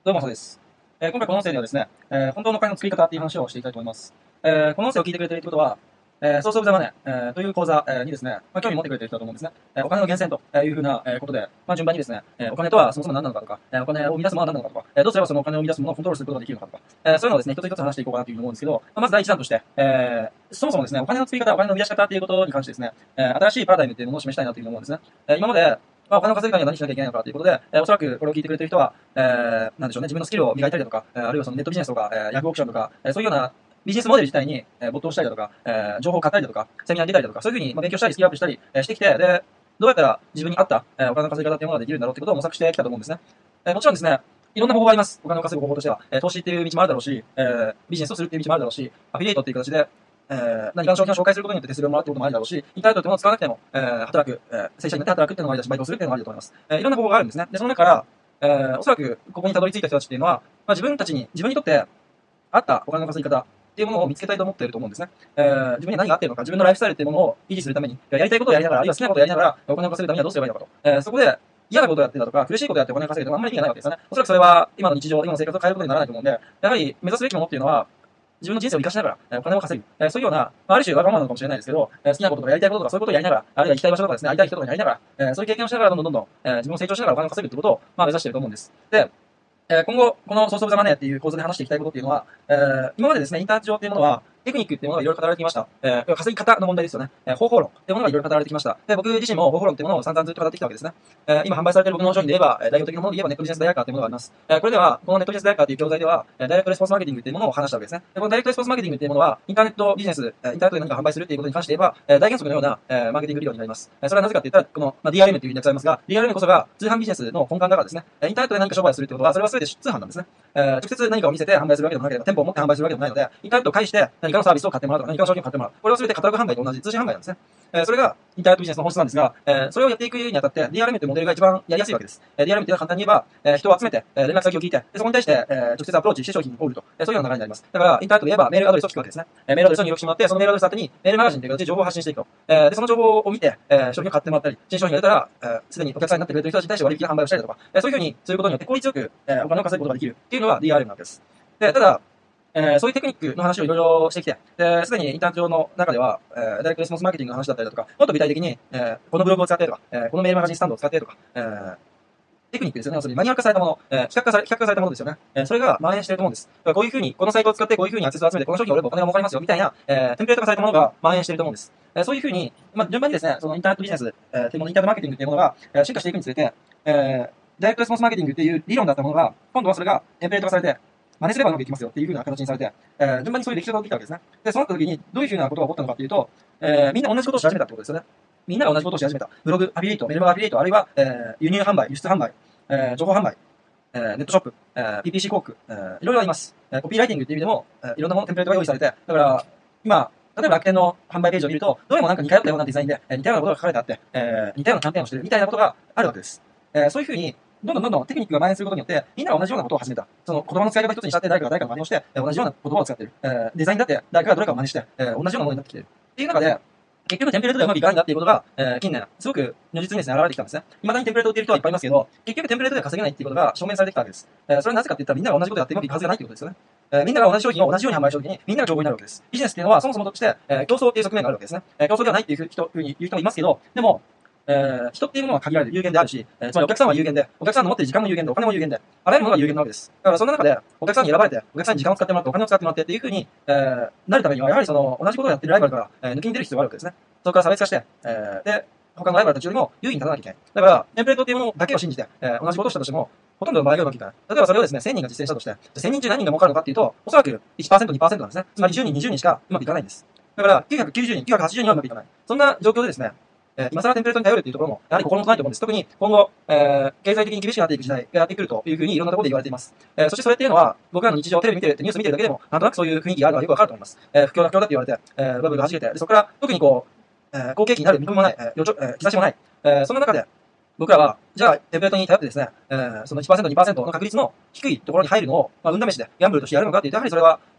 どうもそうです。今回この音声ではですね、本当のお金の作り方っていう話をしていきたいと思います。この音声を聞いてくれているってことは、ソースオブザマネー、という講座、にですね、興味持ってくれている人だと思うんですね。お金の源泉というふうな、ことで、順番にですね、お金とはそもそも何なのかとか、お金を生み出すものは何なのかとか、どうすればそのお金を生み出すものをコントロールすることができるのかとか、そういうのをですね、一つ一つ話していこうかなというふうに思うんですけど、まず第一弾として、そもそもですね、お金の作り方、お金の生み出し方っていうことに関してですね、新しいパラダイムっていうものを示したいなというふうに思うんですね。今まで、お金を稼ぐためには何しなきゃいけないのかということで、おそらくこれを聞いてくれている人は、なんでしょうね、自分のスキルを磨いたりだとか、あるいはそのネットビジネスとか、ヤフーオークションとか、そういうようなビジネスモデル自体に、没頭したりだとか、情報を買ったりだとか、セミナーに出たりだとか、そういうふうに、勉強したりスキルアップしたり、してきて、で、どうやったら自分に合った、お金の稼ぎ方っていうものができるんだろうってことを模索してきたと思うんですね。もちろんですね、いろんな方法があります。お金を稼ぐ方法としては、投資っていう道もあるだろうし、ビジネスをするっていう道もあるだろうし、アフィリエイトっていう形で、何かの商品を紹介することによって手数料をもらうってこともありだろうし、インターネットっていうものを使わなくても、働く、正社員になって働くっていうのもありだし、バイトをするっていうのもありだと思います。いろんな方法があるんですね。で、その中から、おそらくここにたどり着いた人たちっていうのは、自分にとって合ったお金の稼ぎ方っていうものを見つけたいと思っていると思うんですね。自分に何が合っているのか、自分のライフスタイルっていうものを維持するために、やりたいことをやりながら、あるいは好きなことをやりながら、お金を稼ぐためにはどうすればいいのかと。そこで、嫌なことをやってたとか、苦しいことをやってお金を稼ぐというのはあんまり意味がないわけですよね。おそらくそれは、今の日常、今の生活を変えることにならないと思うんで、やはり目指すべきものっていうのは、自分の人生を生かしながら、お金を稼ぐ。そういうような、ある種わがままなのかもしれないですけど、好きなこととかやりたいこととかそういうことをやりながら、あるいは行きたい場所とかですね、会いたい人とかにやりながら、そういう経験をしながらどんどん、自分を成長しながらお金を稼ぐってことを、目指していると思うんです。で、今後、このソースオブザマネーっていう構図で話していきたいことっていうのは、今までですね、インターネット上っていうものは、テクニックっていうものがいろいろ語られてきました。稼ぎ方の問題ですよね。方法論っていうものがいろいろ語られてきました。で、僕自身も方法論っていうものを散々ずっと語ってきたわけですね。今販売されている僕の商品で言えば、代表的なもので言えばネットビジネスダイヤカーっていうものがあります。これでは、このネットビジネスダイヤカーっていう教材では、ダイレクトレスポンスマーケティングっていうものを話したわけですね。で、このダイレクトレスポンスマーケティングっていうものは、インターネットビジネス、インターネットで何か販売するっていうことに関して言えば、大原則のような、マーケティング理論になります。それはなぜかって言ったら、この、DRM っていう略されますが、DRM こそが通販ビジネスの根幹だからですね。インターネットで何か商売をするってことは、それは全て通販なんですね。直接何かを見せて販売するわけでもなければ、店舗を持って販売するわけでもないので、インターネットを介して何かのサービスを買ってもらうとか、何かの商品を買ってもらう。これは全てカタログ販売と同じ通信販売なんですね。それがインターネットビジネスの本質なんですが、それをやっていくにあたって、DRM というモデルが一番やりやすいわけです。DRM っていうのは簡単に言えば、人を集めて、連絡先を聞いて、そこに対して、直接アプローチして商品を売ると、そういうような流れになります。だから、インターネットで言えばメールアドレスを聞くわけですね。メールアドレスを入力してもらって、そのメールアドレス宛てにメールマガジンという形で情報を発信していくと。で、その情報を見て、商品を買ってもらったり、新商品が出たら、すでにお客さんになってくれている人たちに対して割引の販売をしたりだとか、そういうふうにすることによって効率よく、お金を稼ぐことができるっていうのが DRM なわけです。で、ただ、そういうテクニックの話をいろいろしてきて、すでにインターネット上の中では、ダイレクトレスポンスマーケティングの話だったりだとか、もっと具体的に、このブログを使ってとか、このメールマガジンスタンドを使ってとか、テクニックですよね。要するにマニュアル化されたもの、企画化されたものですよね。それが蔓延していると思うんです。だからこういうふうに、このサイトを使ってこういうふうにアクセスを集めて、この商品を売ればお金が儲かりますよ、みたいな、テンプレート化されたものが蔓延していると思うんです。そういうふうに、順番にですね、そのインターネットビジネス、っていうもの、インターネットマーケティングっていうものが、進化していくにつれて、ダイレクトレスポンスマーケティングっていう理論だったものが、今度はそれがテンプレート化されて、真似すればうまくいきますよっていう風な形にされて、順番にそういう歴史が起きたわけですね。で、そうなった時に、どういう風なことが起こったのかっていうと、みんな同じことをし始めたってことですよね。みんなが同じことをし始めた。ブログ、アフィリエイト、メルマガアフィリエイト、あるいは、輸入販売、輸出販売、情報販売、ネットショップ、PPC 広告、いろいろあります。コピーライティングっていう意味でも、いろんなもの、テンプレートが用意されて、だから、今、例えば楽天の販売ページを見ると、どれもなんか似通ったようなデザインで、似たようなことが書かれてあって、似たようなキャンペーンをしてるみたいなことがあるわけです。そういう風に、どんどんテクニックが蔓延することによって、みんなが同じようなことを始めた。その言葉の使い方一つにしたって誰かが誰かの真似をして、同じような言葉を使っている。デザインだって誰かがどれかを真似して、同じようなものになってきている。っていう中で、結局テンプレートではうまくいかないんだっていうことが、近年、すごく如実にですね、現れてきたんですね。未だにテンプレートを売っている人はいっぱいいますけど、結局テンプレートで稼げないっていうことが証明されてきたわけです。それはなぜかって言ったらみんなが同じことをやってうまくいくはずがないっていうことですよね。みんなが同じ商品を同じように販売したときに、みんなが情報になるわけです。ビジネスっていうのはそもそもとして、競争っていう側面があるわけですね。競争ではないっていうふうに言う人もいますけど、でも、人っていうものは限られる有限であるし、つまりお客さんは有限で、お客さんの持っている時間も有限で、お金も有限で、あらゆるものが有限なわけです。だからそんな中で、お客さんに選ばれて、お客さんに時間を使ってもらって、お金を使ってもらってっていうふうに、なるためには、やはりその、同じことをやっているライバルから、抜きに出る必要があるわけですね。そこから差別化して、で、他のライバルたちよりも優位に立たなきゃいけない。だから、テンプレートっていうものだけを信じて、同じことをしたとしても、ほとんどの場合がうまくいかない。例えばそれをですね、1000人が実践したとして、1000人中何人が儲かるのかっていうと、おそらく1%、2%なんですね。つまり10人、20人しかうまくいかないんです。だから、990人、980人はうまくいかない。そんな状況でですね、今更テンプレートに頼るっていうところも、やはり心もとないと思うんです。特に今後、経済的に厳しくなっていく時代がやってくるというふうにいろんなところで言われています。そしてそれっていうのは、僕らの日常、テレビ見てる、ニュース見てるだけでも、なんとなくそういう雰囲気があるのはよくわかると思います。不況だって言われて、バブルが弾けて、でそこから特にこう、好景気になる見込みもない、兆しもない、そんな中で、僕らは、じゃあ、テンプレートに頼ってですね、その1%、2%の確率の低いところに入るのを、運試しで、ギャンブルとしてやるのかっていうと、やはりそれは、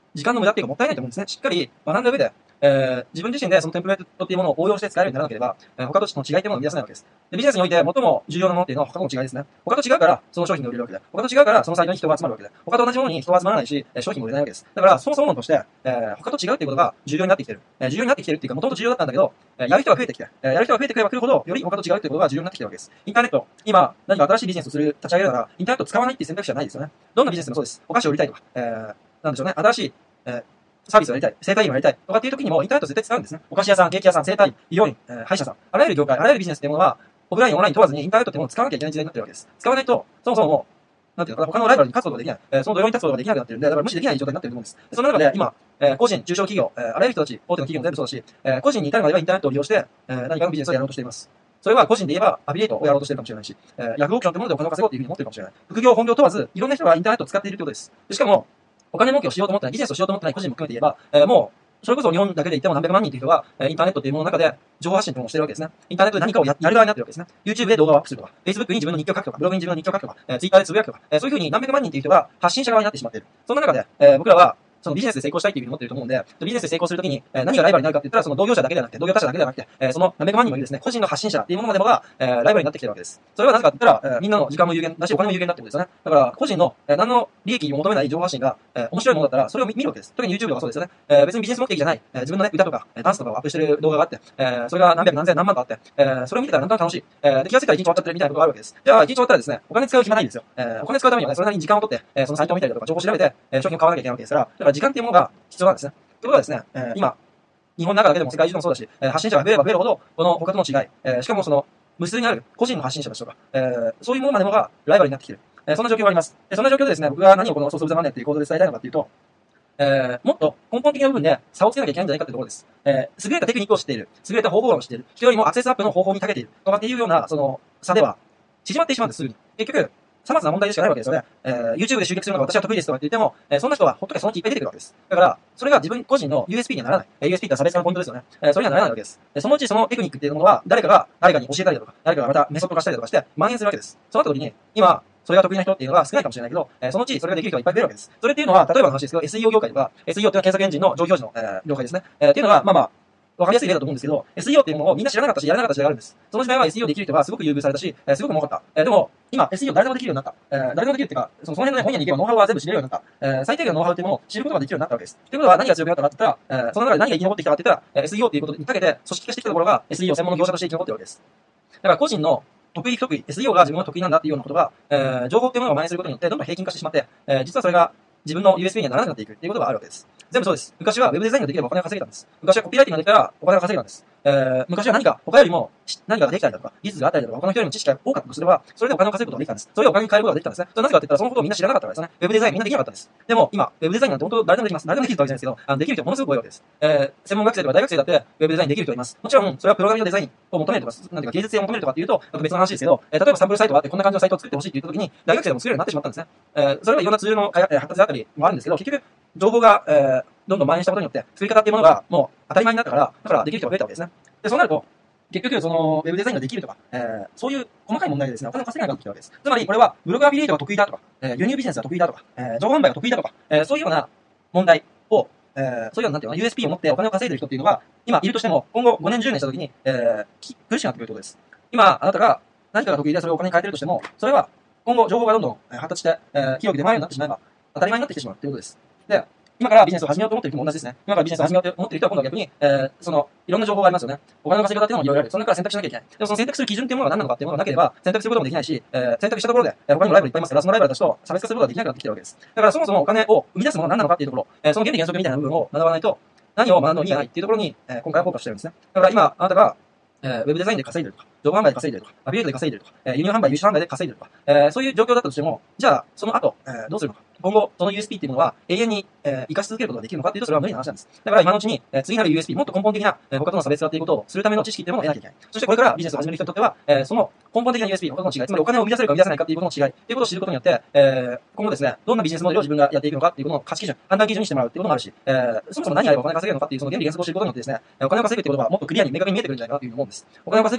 時間の無駄っていうかもったいないと思うんですね。しっかり学んだ上で、自分自身でそのテンプレートっていうものを応用して使えるようにならなければ、他との違いっていうものを生み出せないわけです。で、ビジネスにおいて最も重要なものっていうのは他との違いですね。他と違うから、その商品が売れるわけで。他と違うから、そのサイトに人が集まるわけで。他と同じものに人が集まらないし、商品も売れないわけです。だから、そもそも論として、他と違うっていうことが重要になってきてる。重要になってきてるっていうか、もともと重要だったんだけど、やる人が増えてきて、やる人が増えてくれば来るほど、より他と違うっていうことが重要になってきてるわけです。インターネット、今、何か新しいビジネスを立ち上げるなら、インターネットを使わないっていう選択肢はないですよね。どんなビジネスでもそうです。お菓子を売りたいとか、なんでしょうね、新しい、サービスをやりたい、生態院をやりたいとかっていう時にもインターネット絶対使うんですね。お菓子屋さん、ケーキ屋さん、生態院、医療院、歯医者さん、あらゆる業界、あらゆるビジネスっていうものは、オフライン、オンライン問わずにインターネットっていうものを使わなきゃいけない時代になってるわけです。使わないと、そもそももう、なんていうのかな、他のライバルに勝つことができない、その土俵に立つことができなくなってるんで、だから無視できない状態になってると思うんです。その中で今、個人、中小企業、あらゆる人たち、大手の企業も全部そうだし、個人に至るまではインターネットを利用して、何かのビジネスをやろうとしています。それは個人で言えばアフィリエイトをやろうとしてるかもしれないし、ヤフーオークションというものでお金を稼ごうというふうに思ってるかもしれない。副業、本業問わず、いろんな人がインターネットを使っているということです。しかも、お金儲けをしようと思ってない、ビジネスをしようと思ってない個人も含めて言えば、もう、それこそ日本だけで言っても何百万人という人が、インターネットというものの中で情報発信というものをしているわけですね。インターネットで何かをやる側になっているわけですね。YouTube で動画をアップするとか、Facebook に自分の日記を書くとか、ブログに自分の日記を書くとか、Twitter でつぶやくとか、そういうふうに何百万人という人が発信者側になってしまっている。そんな中で、僕らは、そのビジネスで成功したいというふうに思っていると思うんで、ビジネスで成功するときに、何がライバルになるかって言ったら、その同業者だけではなくて、同業他社だけではなくて、その何百万人もいるですね、個人の発信者っていうものまでもが、ライバルになってきているわけです。それはなぜかって言ったら、みんなの時間も有限だし、お金も有限だってことですよね。だから、個人の、何の利益を求めない情報発信が、面白いものだったら、それを見るわけです。特に YouTube とかそうですよね。別にビジネス目的じゃない、自分のね、歌とか、ダンスとかをアップしてる動画があって、それが何百何千何万とあって、それを見てたらなんとなく楽しい。で、気がついたら一日終わっちゃってるみたいなことがあるわけです。じゃあ、一日終わったらですね、お金使う暇ないんですよ。お金使うためにはね、それなりに時間を取って、そのサイトを見たりだとか、情報を調べて、商品を買わなきゃいけないわけですから、だから時間っていうものが必要なんですね。ということはですね、今、日本の中だけでも世界中でもそうだし、発信者が増えれば増えるほど、この他との違い、しかもその、無数にある個人の発信者たちとか、そういうものまでもがライバルになってきている。そんな状況があります。そんな状況でですね、僕が何をこのソースオブザマネーっていう構造で伝えたいのかっていうと、もっと根本的な部分で差をつけなきゃいけないんじゃないかってところです。優れたテクニックを知っている。優れた方法論を知っている。人よりもアクセスアップの方法に長けている。とかっていうような、その差では、縮まってしまうんです、すぐに。結局、さまざまな問題でしかないわけですよね。YouTube で集客するのが私は得意ですとかって言っても、そんな人はほっとけそのうちいっぱい出てくるわけです。だから、それが自分個人の USP にはならない。USP って差別化のポイントですよね。それにはならないわけです。そのうちそのテクニックっていうものは、誰かに教えたりだとか、誰かがまたメソッド化したりだとかして、蔓延するわけです。そうなった時に、今、それが得意な人っていうのが少ないかもしれないけど、そのうちそれができる人がいっぱい出るわけです。それっていうのは、例えばの話ですけど、SEO 業界とか、SEO っていうのは検索エンジンの上位表示の、業界ですね。っていうのが、わかりやすい例だと思うんですけど、SEO っていうものをみんな知らなかったし、やらなかった時代があるんです。その時代は SEO できる人がすごく優遇されたし、すごく儲かった。でも、今 SEO 誰でもできるようになった。誰でもできるっていうか、その辺の、ね、本屋に行けばノウハウは全部知れるようになった。最低限のノウハウっていうものを知ることができるようになったわけです。ということは何が強くなったかって言ったら、その中で何が生き残ってきたかって言ったら、SEO っていうことにかけて組織化してきたところが SEO 専門の業者として生き残ってるわけです。だから個人の得意不得意、SEO が自分の得意なんだっていうようなことが、情報っていうものを蔓延することによってどんどん平均化してしまって、実はそれが自分の USP にはならなくなっていくっていうことがあるわけです。全部そうです。昔はウェブデザインができればお金を稼げたんです。昔はコピーライティングができたらお金を稼げたんです。昔は他よりも何かができたりだとか、技術があったりだとか、他の人よりも知識が多かったとすれば、それでお金を稼ぐことができたんです。それでお金に変えることができたんですね。それなぜかって言ったら、そのことをみんな知らなかったからですね。ウェブデザインみんなできなかったんです。でも、今、ウェブデザインなんて本当誰でもできます。誰でもできるとは言うんですけど、できる人ものすごく多いわけです。専門学生とか大学生だって、ウェブデザインできる人います。もちろん、それはプログラミングデザインを求めるとか、なんていうか、芸術性を求めるとかっていうと、別の話ですけど、例えばサンプルサイトがあって、こんな感じのサイトを作ってほしいって言った時に、大学生でも作れるようになってしまったんですね。それはいろんなツールの発達であったりもあるんですけど、結局、情報が、どんどん蔓延したことによって、作り方っていうものがもう当たり前になったから、だからできる人が増えたわけですね。で、そうなると、結局、その、ウェブデザインができるとか、そういう細かい問題でですね、お金を稼げなくなってきたわけです。つまり、これは、ブログアフィリエイトが得意だとか、輸入ビジネスが得意だとか、情報販売が得意だとか、そういうような問題を、そういうような、なんていうの、USP を持ってお金を稼いでる人っていうのが、今いるとしても、今後5年、10年した時に、苦しくなってくるということです。今、あなたが何かが得意でそれをお金に変えてるとしても、それは、今後、情報がどんどん発達して、広く出回るようになってしまえば、当たり前になってきてしまうということです。で、今からビジネスを始めようと思っている人も同じですね。今からビジネスを始めようと思っている人は今度は逆に、いろんな情報がありますよね。お金の稼ぎ方っていうのもいろいろある。その中から選択しなきゃいけない。でもその選択する基準っていうものが何なのかっていうものがなければ、選択することもできないし、選択したところで、他にもライバルいっぱいいますから、そのライバルたちと差別化することができなくなってきてるわけです。だからそもそもお金を生み出すものは何なのかっていうところ、その原理原則みたいな部分を学ばないと、何を学ぶのに意味がないっていうところに、今回はフォーカスしてるんですね。だから今、あなたが、ウェブデザインで稼いでるとか、情報販売で稼いでるとか、アフィリエイトで稼いでるとか、輸入販売、輸出販売で稼いでるとか、そういう状況だったとしても、じゃあ、その後、どうするのか。今後、その USP っていうものは永遠に、活かし続けることができるのかっていうと、それは無理な話なんです。だから今のうちに、次なる USP、もっと根本的な、他との差別化っていうことをするための知識っていうものを得なきゃいけない。そしてこれからビジネスを始める人にとっては、その根本的な USP、他との違い、つまりお金を生み出せるか生み出せないかっていうことの違いっていうことを知ることによって、今後ですね、どんなビジネスモデルを自分がやっていくのかっていうことの価値基準、判断基準にしてもらうっていうこともあるし、そもそも何やればお金が稼げるのかっていうその原理原則を知ることによってですね、お金を稼ぐっていうことがもっとクリアに明確に見えてくるんじゃないかなというふうに思うんです。お金を稼ぐっていうことのイメージ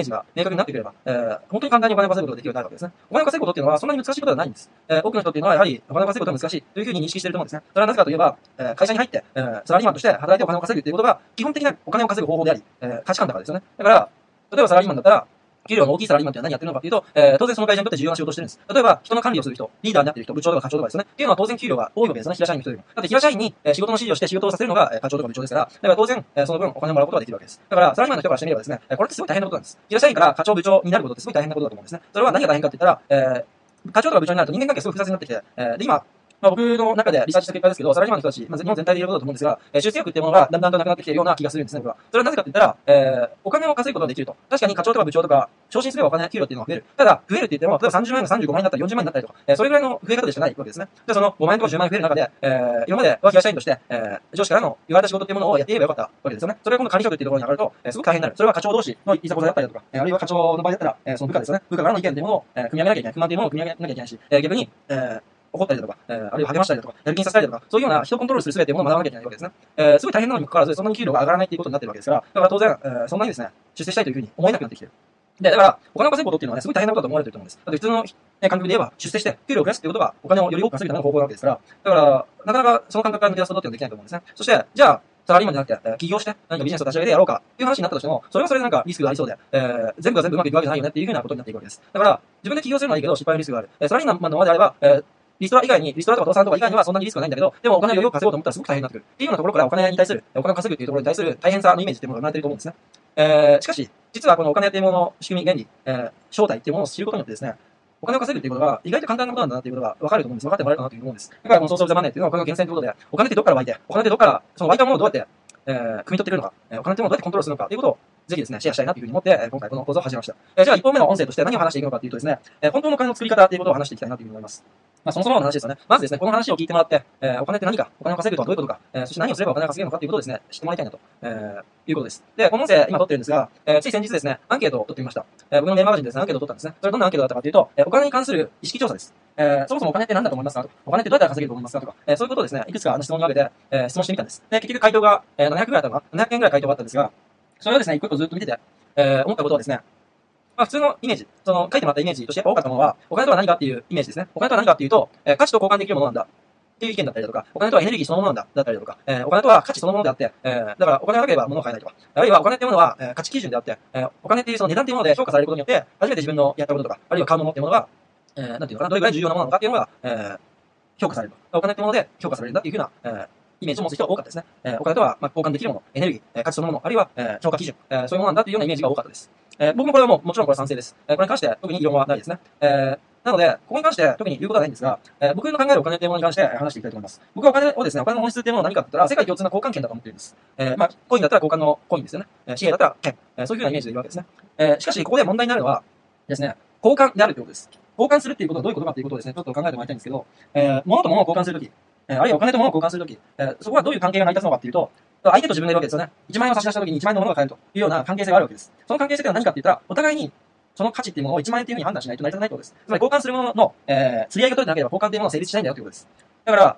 ージが明確になってくれば、本当に簡単にお金を稼ぐことができるようになるわけですね。お金を稼ぐことっていうのはそんなに難しいことではないんです。多くの人っていうのはやはりお金を稼ぐことが難しいというふうに認識していると思うんですね。それはなぜかといえば、会社に入って、サラリーマンとして働いてお金を稼ぐということが基本的なお金を稼ぐ方法であり、価値観だからですよね。だから、例えばサラリーマンだったら、給料の大きいサラリーマンって何やってるのかというと、当然その会社にとって重要な仕事をしてるんです。例えば、人の管理をする人、リーダーになっている人、部長とか課長とかですよね。っていうのは当然給料が多いわけですよね、平社員の人よりも。だって平社員に仕事の指示をして仕事をさせるのが課長とか部長ですから、だから当然その分お金をもらうことができるわけです。だから、サラリーマンの人からしてみればですね、これってすごい大変なことなんです。平社員から課長部長になることってすごい大変なことだと思うんですね。それは何が大変かって言ったら、課長とか部長になると人間関係がすごい複雑になってきて、で、今、僕の中でリサーチした結果ですけど、サラリーマンの人たち、日本全体でいることだと思うんですが、出世欲っていうものがだんだんとなくなってきているような気がするんですね、僕は。それはなぜかって言ったら、お金を稼ぐことができると。確かに課長とか部長とか、昇進すればお金、給料っていうのは増える。ただ、増えるって言っても、例えば30万円が35万円だったら40万円になったりとか、それぐらいの増え方でしかないわけですね。で、その5万円とか10万円増える中で、今までは平社員として、上司からの言われた仕事っていうものをやっていればよかったわけですよね。それが今度管理職っていうところに上がると、すごく大変になる。それは課長同士のいざこざだったりだとか、あるいは課長の場合だったら、その部下ですよね。部下からの意見っていうものを、組み上げなきゃいけない。不満っていうものを組み上げなきゃいけないし、逆に、怒ったりだとか、あるいは励ましたりだとか、やる気にさせたりだとか、そういうような人をコントロールする術っていうものを学ばなきゃいけないわけですね。すごい大変なのにもかかわらず、そんなに給料が上がらないっていうことになってるわけですから、だから当然、そんなにですね、出世したいというふうに思えなくなってきてる。で、だから、お金を稼ぐことっていうのはね、すごい大変なことだと思われてると思うんです。だって普通の、感覚で言えば、出世して、給料を増やすっていうことが、お金をより多く稼ぐための方法なわけですから、だから、なかなかその感覚から抜け出すことっていうのはできないと思うんですね。そして、じゃあ、サラリーマンじゃなくて、起業して、何かビジネスを立ち上げてやろうか、っていう話になったとしても、それはそれでなんかリスクがありそうで、全部が全部うまくいくわけじゃないよねっていうふうなことになっていくわけです。だから、自分で起業するのはいいけど、失敗のリスクがある。サラリーマンのままであれば、リストラとか倒産とか以外にはそんなにリスクがないんだけど、でもお金をより多く稼ごうと思ったらすごく大変になってくる。っていうようなところからお金に対する、お金を稼ぐっていうところに対する大変さのイメージっていうものが生まれていると思うんですね。しかし、実はこのお金っていうものの仕組み、原理、正体っていうものを知ることによってですね、お金を稼ぐっていうことが意外と簡単なことなんだなっていうことが分かると思うんです。分かってもらえるかなという思うんです。だからこのソースオブザマネーっていうのはお金の源泉ということで、お金ってどこから湧いて、お金ってどこから、その湧いたものをどうやって、汲み取ってくるのか、お金っていうものをどうやってコントロールするのかということを、ぜひですね、シェアしたいなというふうに思って、今回この講座を始めました。じゃあ1本目の音声として何を話していくのかというとですね、本当のお金の作り方ということを話していきたいなというふうに思います。そもそもの話ですよね。まずですね、この話を聞いてもらって、お金って何か、お金を稼ぐとはどういうことか、そして何をすればお金を稼げるのかということをですね、知ってもらいたいなと、いうことです。で、この音声今撮ってるんですが、つい先日ですね、アンケートを取ってみました。僕のメールマガジンでですね、アンケートを取ったんですね。それはどんなアンケートだったかというと、お金に関する意識調査です。そもそもお金って何だと思いますかとか、お金ってどうやったら稼げると思いますかとか、そういうことをですね、いくつか質問に分けて、質問してみたんです。で、結局回答が、700ぐらいだったのかな ?700 件ぐらい回答があったんですが、それをですね、一個一個ずっと見てて、思ったことはですね、普通のイメージ、その書いてもらったイメージとして多かったものは、お金とは何かっていうイメージですね。お金とは何かっていうと、価値と交換できるものなんだ。っていう意見だったりだとか、お金とはエネルギーそのものなんだ。だったりだとか、お金とは価値そのものであって、だからお金がなければ物を買えないとか、あるいはお金っていうものは、価値基準であって、お金っていうその値段っていうもので評価されることによって、初めて自分のやったこととか、あるいは買うものっていうものが、なんていうのかな、どれぐらい重要なものなのかっていうのが、評価されると。お金ってもので評価されるんだっていうふうな、イメージを持つ人が多かったですね。お金とは、交換できるもの、エネルギー、価値そのもの、あるいは、評価基準、そういうものなんだというようなイメージが多かったです。僕もこれはもちろんこれは賛成です。これに関して特に異論はないですね。なので、ここに関して特に言うことはないんですが、僕の考えるお金というものに関して話していきたいと思います。僕はお金をですね、お金の本質というものは何かって言ったら、世界共通の交換権だと思っているんです。コインだったら交換のコインですよね。紙幣だったら券。そういうふうなイメージでいるわけですね。しかし、ここで問題になるのはですね、交換であるということです。交換するっていうことはどういうことかということをですね、ちょっと考えてもらいたいんですけど、物と物を交換するとき、あるいはお金と物を交換するとき、そこはどういう関係が成り立つのかっていうと、相手と自分がいるわけですよね。1万円を差し出したときに1万円のものが買えるというような関係性があるわけです。その関係性というのは何かって言ったら、お互いにその価値っていうものを1万円っていうふうに判断しないと成り立たないということです。つまり交換するものの、釣り合いが取れてなければ交換っていうものは成立しないんだよということです。だから、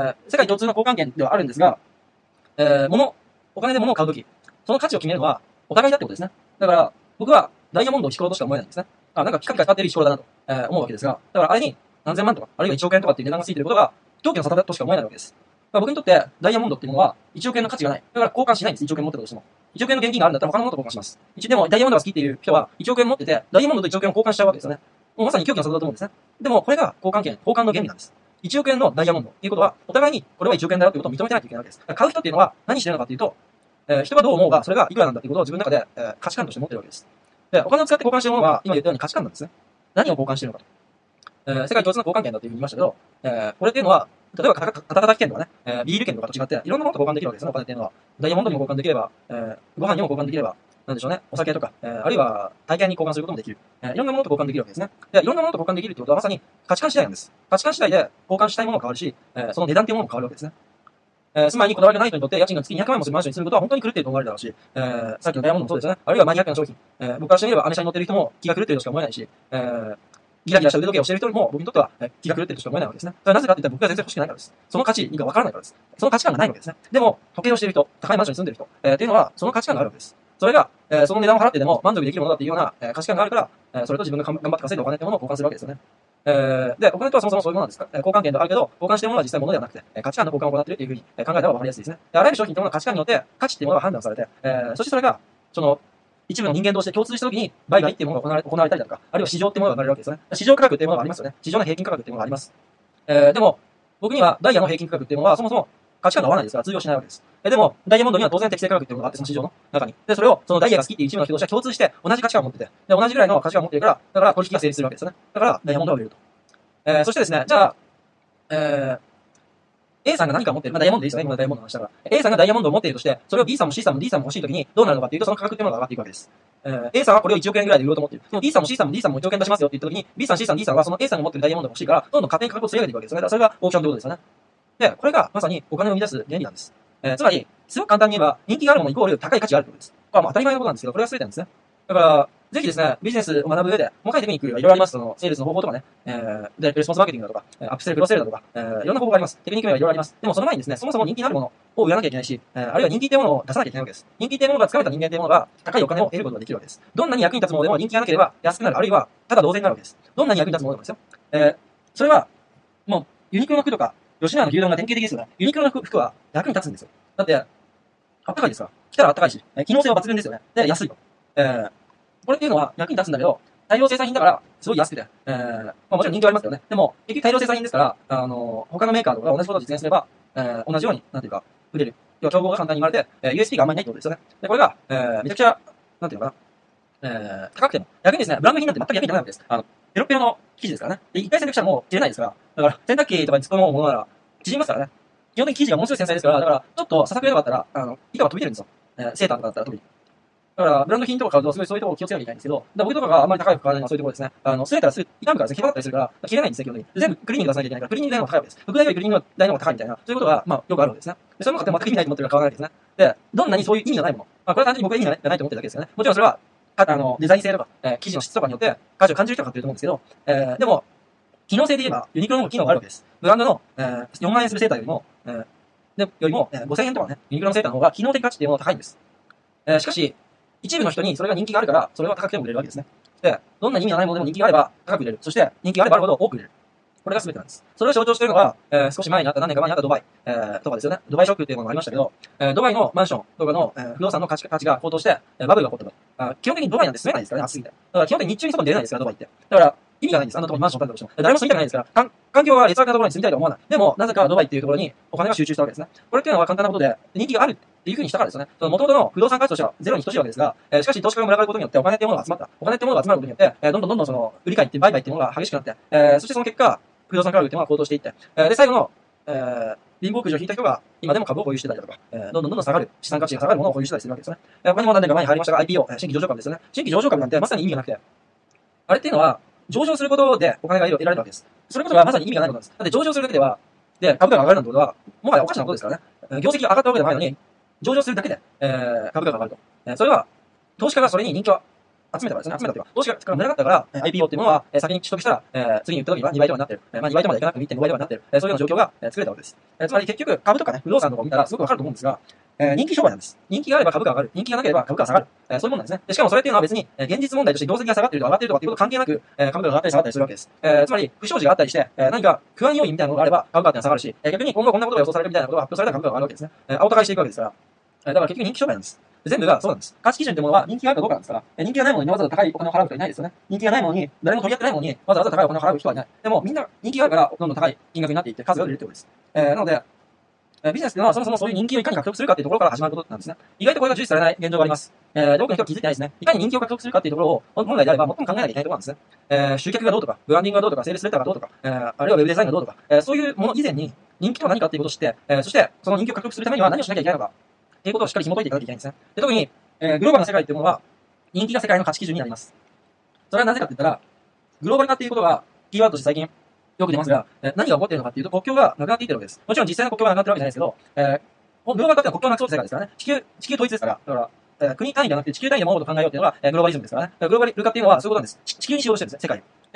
世界共通の交換権ではあるんですが、お金で物を買うとき、その価値を決めるのはお互いだってことですね。だから、僕はダイヤモンドを石ころとしか思えないんですね。なんかピカピカ光ってる石ころだなと、思うわけですが、だからあれに何千万とか、あるいは1億円とかっていう値段がついていることが、狂気の沙汰としか思えないわけです。僕にとってダイヤモンドっていうものは1億円の価値がない。だから交換しないんです。1億円持ってたとしても。1億円の現金があるんだったら他のものと交換します。でもダイヤモンドが好きっていう人は1億円持ってて、ダイヤモンドと1億円を交換しちゃうわけですよね。もうまさに狂気の沙汰だと思うんですね。でもこれが交換の原理なんです。1億円のダイヤモンドっていうことは、お互いにこれは1億円だよっていうことを認めてないといけないわけです。買う人っていうのは何してるのかっていうと、人がどう思うが、それがいくらなんだっていうことを自分の中で、価値観として持ってるわけです。で、お金を使って交換しているものは、今言ったように価値観なんですね。何を交換しているのかと。世界共通の交換権だっていうふうに言いましたけど、これっていうのは、例えば肩たたき券とかね、ビール券とかと違って、いろんなものと交換できるわけですね、お金っていうのは。ダイヤモンドにも交換できれば、ご飯にも交換できれば、なんでしょうね、お酒とか、あるいは体験に交換することもできる。いろんなものと交換できるわけですね。で、いろんなものと交換できるってことはまさに価値観次第なんです。価値観次第で交換したいものも変わるし、その値段っていうものも変わるわけですね。住まいにこだわりがない人にとって家賃が月200万円もするマンションに住むことは本当に狂っていると思われるだろうし、さっきのダイヤモンドもそうですよね。あるいはマニアックな商品。僕からしてみればアメ車に乗ってる人も気が狂っているとしか思えないし、ギラギラした腕時計をしている人も僕にとっては気が狂っているとしか思えないわけですね。それはなぜかって言ったら僕が全然欲しくないからです。その価値がわからないからです。その価値観がないわけですね。でも、時計をしている人、高いマンションに住んでいる人、っていうのはその価値観があるわけです。 それが、その値段を払ってでも満足できるものだっていうような、価値観があるから、それと自分が頑張って稼いだお金ってものを交換するわけですよね。で、お金とはそもそもそういうものなんですか。交換権とあるけど、交換しているものは実際ものではなくて、価値観の交換を行っているというふうに考えたら分かりやすいですね。で、あらゆる商品というものは価値観によって価値っていうものが判断されて、そしてそれが、その、一部の人間同士で共通したときに、売買っていうものが行われたりだとか、あるいは市場っていうものが生まれるわけですよね。市場価格っていうものがありますよね。市場の平均価格っていうものがあります。でも、僕にはダイヤの平均価格っていうものはそもそも価値観が合わないですから通用しないわけです。でも、ダイヤモンドには当然適正価格っていうものがあって、その市場の中に。で、それを、そのダイヤが好きっていう一部の人同士は共通して、同じ価値観を持ってて、で、同じぐらいの価値観を持っているから、だから取引が成立するわけですよね。だから、ダイヤモンドは売れると。そしてですね、じゃあ、A さんが何か持っている。まあ、ダイヤモンドでいいですよね。今ダイヤモンドの話だから。A さんがダイヤモンドを持っているとして、それを B さんも C さんも D さんも欲しいときにどうなるのかっていうと、その価格っていうものが上がっていくわけです。A さんはこれを1億円ぐらいで売ろうと思っている。でも B さんも C さんも D さんも1億円出しますよって言ったときに、B さん、C さん、D さんはその A さんが持っているダイヤモンドが欲しいから、どんどん勝手に価格を釣り上げていくわけですよね。だからそれがオークションということですよね。で、これがまさにお金を生み出す原理なんです。つまり、すごく簡単に言えば、人気があるものイコール高い価値があるということです。これはもう当たり前のことなんですけど、これが全てなんですね。だから、ぜひですね、ビジネスを学ぶ上で、細かいテクニックがいろいろあります。その、セールスの方法とかね、で、レスポンスマーケティングだとか、アップセル、クロスセールだとか、いろんな方法があります。テクニックがいろいろあります。でもその前にですね、そもそも人気のあるものを売らなきゃいけないし、あるいは人気っていうものを出さなきゃいけないわけです。人気っていうものが掴めた人間っていうものが、高いお金を得ることができるわけです。どんなに役に立つものでも人気がなければ安くなる、あるいは、ただ同然になるわけです。どんなに役に立つものでもですよ。それは、もう、ユニクロの服とか、吉野家の牛丼が典型的ですよね。ユニクロの服は役に立つんですよ。だって、あったかいですから。着たらあったかいし、機能性は抜群ですよね。で、安いと。これっていうのは役に立つんだけど、大量生産品だから、すごい安くて、まあもちろん人気はありますけどね。でも、結局大量生産品ですから、他のメーカーとかが同じことを実現すれば、同じように、なんていうか、売れる。要は競合が簡単に生まれて、USP があんまりないってことですよね。で、これが、めちゃくちゃ、なんていうのかな、高くても、逆にですね、ブランド品なんて全く役に立たないわけです。ペロペロの生地ですからね。で、一回洗濯したらもう切れないですから。だから、洗濯機とかに突っ込むものなら、縮みますからね。基本的に生地がものすごい繊細ですから、だから、ちょっとささくれなかったら、板が飛び出るんですよ。セーターとかだったら特に。だから、ブランド品とか買うと、すごいそういうところを気をつけなきゃいけないんですけど、僕とかがあんまり高い服買わないのはそういうところですね。擦れたらすぐ、傷むからですね、毛羽立ったりするから、切れないんですね、基本的に。全部クリーニング出さなきゃいけないから、クリーニング代の方が高いわけです。服代よりクリーニング代の方が高いみたいな、そういうことが、まあ、よくあるわけですね。で、そういうのって全く意味ないと思ってるから買わないわけですね。で、どんなにそういう意味がないもの。まあ、これは単純に僕が意味がないと思ってるだけですよね。もちろんそれは、デザイン性とか、生地の質とかによって、価値を感じる人が買ってると思うんですけど、でも、機能性で言えば、ユニクロの機能があるわけです。ブランドの、4万円するセーターよりも、5000円とかね、ユニクロのセーターの方が機能的価値っていうものが高いんです。しかし、一部の人にそれが人気があるから、それは高くても売れるわけですね。で、どんなに意味がないものでも人気があれば高く売れる。そして、人気があればあるほど多く売れる。これが全てなんです。それを象徴しているのが、少し前にあった、何年か前にあったドバイ、とかですよね。ドバイショックっていうものがありましたけど、ドバイのマンションとかの、不動産の価値が高騰して、バブルが起こったと。基本的にドバイなんて住めないですからね、暑すぎて。だから基本的に日中に外に出れないですから、ドバイって。だから、意味がないんです。あんなところにマンション建てたとしても。誰も住みたくないですから、環境が劣悪なところに住みたいと思わない。でも、なぜかドバイっていうところにお金が集中したわけですね。これっていうのは簡単なことで、人気があるっていう風にしたからですよね。その元々の不動産価値としてはゼロに等しいわけですが、しかし投資家が群がることによってお金っていうものが集まった。お金っていうものが集まることによって、どんどんその、売り買いって売買っていうものが激しくなって、そしてその結果、不動産価格っていうのが高騰していって、で、最後の、貧乏くじを引いた人が今でも株を保有してたりだとか、どんどん下がる、資産価値が下がるものを保有したりするわけですよね。他にも何年か前に入りましたが IPO、新規上場株ですよね。新規上場株なんてまさに意味がなくて、あれっていうのは、上場することでお金が得られるわけです。それこそがまさに意味がないことなんです。だって上場するだけでは、で、株価が上がるなんてことは、もはやおかしなことですからね。業績が上がったわけではないのに、上場するだけで、株価が上がると。それは、投資家がそれに人気を集めたからですね。集めたというか、投資家が群がったから、IPO っていうものは、先に取得したら、次に売った時には2倍とかになってる。2倍とまでいかなくて 1.5 倍とかになってる。そういうような状況が、作れたわけです。つまり結局、株とかね、不動産とかを見たらすごくわかると思うんですが、人気商売なんです。人気があれば株価が上がる。人気がなければ株価が下がる。そういうもんなんですね。でしかもそれっていうのは別に、現実問題として業績が下がっているとか上がっているとかっていうこと関係なく、株価が上がったり下がったりするわけです。つまり、不祥事があったりして、何か不安要因みたいなものがあれば株価っていうのは下がるし、逆に今後こんなことが予想されるみたいなことが発表されたら株価が上がるわけですね。青高いしていくわけですから。だから結局人気商売なんです。全部がそうなんです。価値基準というものは人気があるかどうかなんですから、人気がないものにわざわざ高いお金を払う人はいないですよね。人気がないものに、誰も取り合ってないものにわざわざ高いお金を払う人はいない。でもみんな人気があるからどんどん高い金額になっていって数が売れるということです。なので、ビジネスというのはそもそもそういう人気をいかに獲得するかというところから始まることなんですね。意外とこれが重視されない現状があります。多くの人は気づいてないですね。いかに人気を獲得するかというところを本来であれば最も考えなきゃいけないところなんですね。集客がどうとか、ブランディングがどうとか、セールスレターがどうとか、あるいはウェブデザインがどうとか、そういうもの以前に人気とは何かということを知って、そしてその人気を獲得するためには何をしなきゃいけないのかということをしっかり紐解いていかなきゃいけないんですね。で特にグローバルな世界っていうものは、人気が世界の価値基準になります。それはなぜかって言ったら、グローバル化っていうことが、キーワードとして最近よく出ますが、何が起こっているのかっていうと、国境がなくなっていってるわけです。もちろん実際の国境がなくなってるわけじゃないですけど、グローバル化ってのは国境をなくそうと世界ですからね。地球統一ですから。だから、国単位じゃなくて地球単位で物事を考えようっていうのが、グローバリズムですからね。だからグローバル化っていうのはそういうことなんです。地球にしようとしてるんですね、世界。で、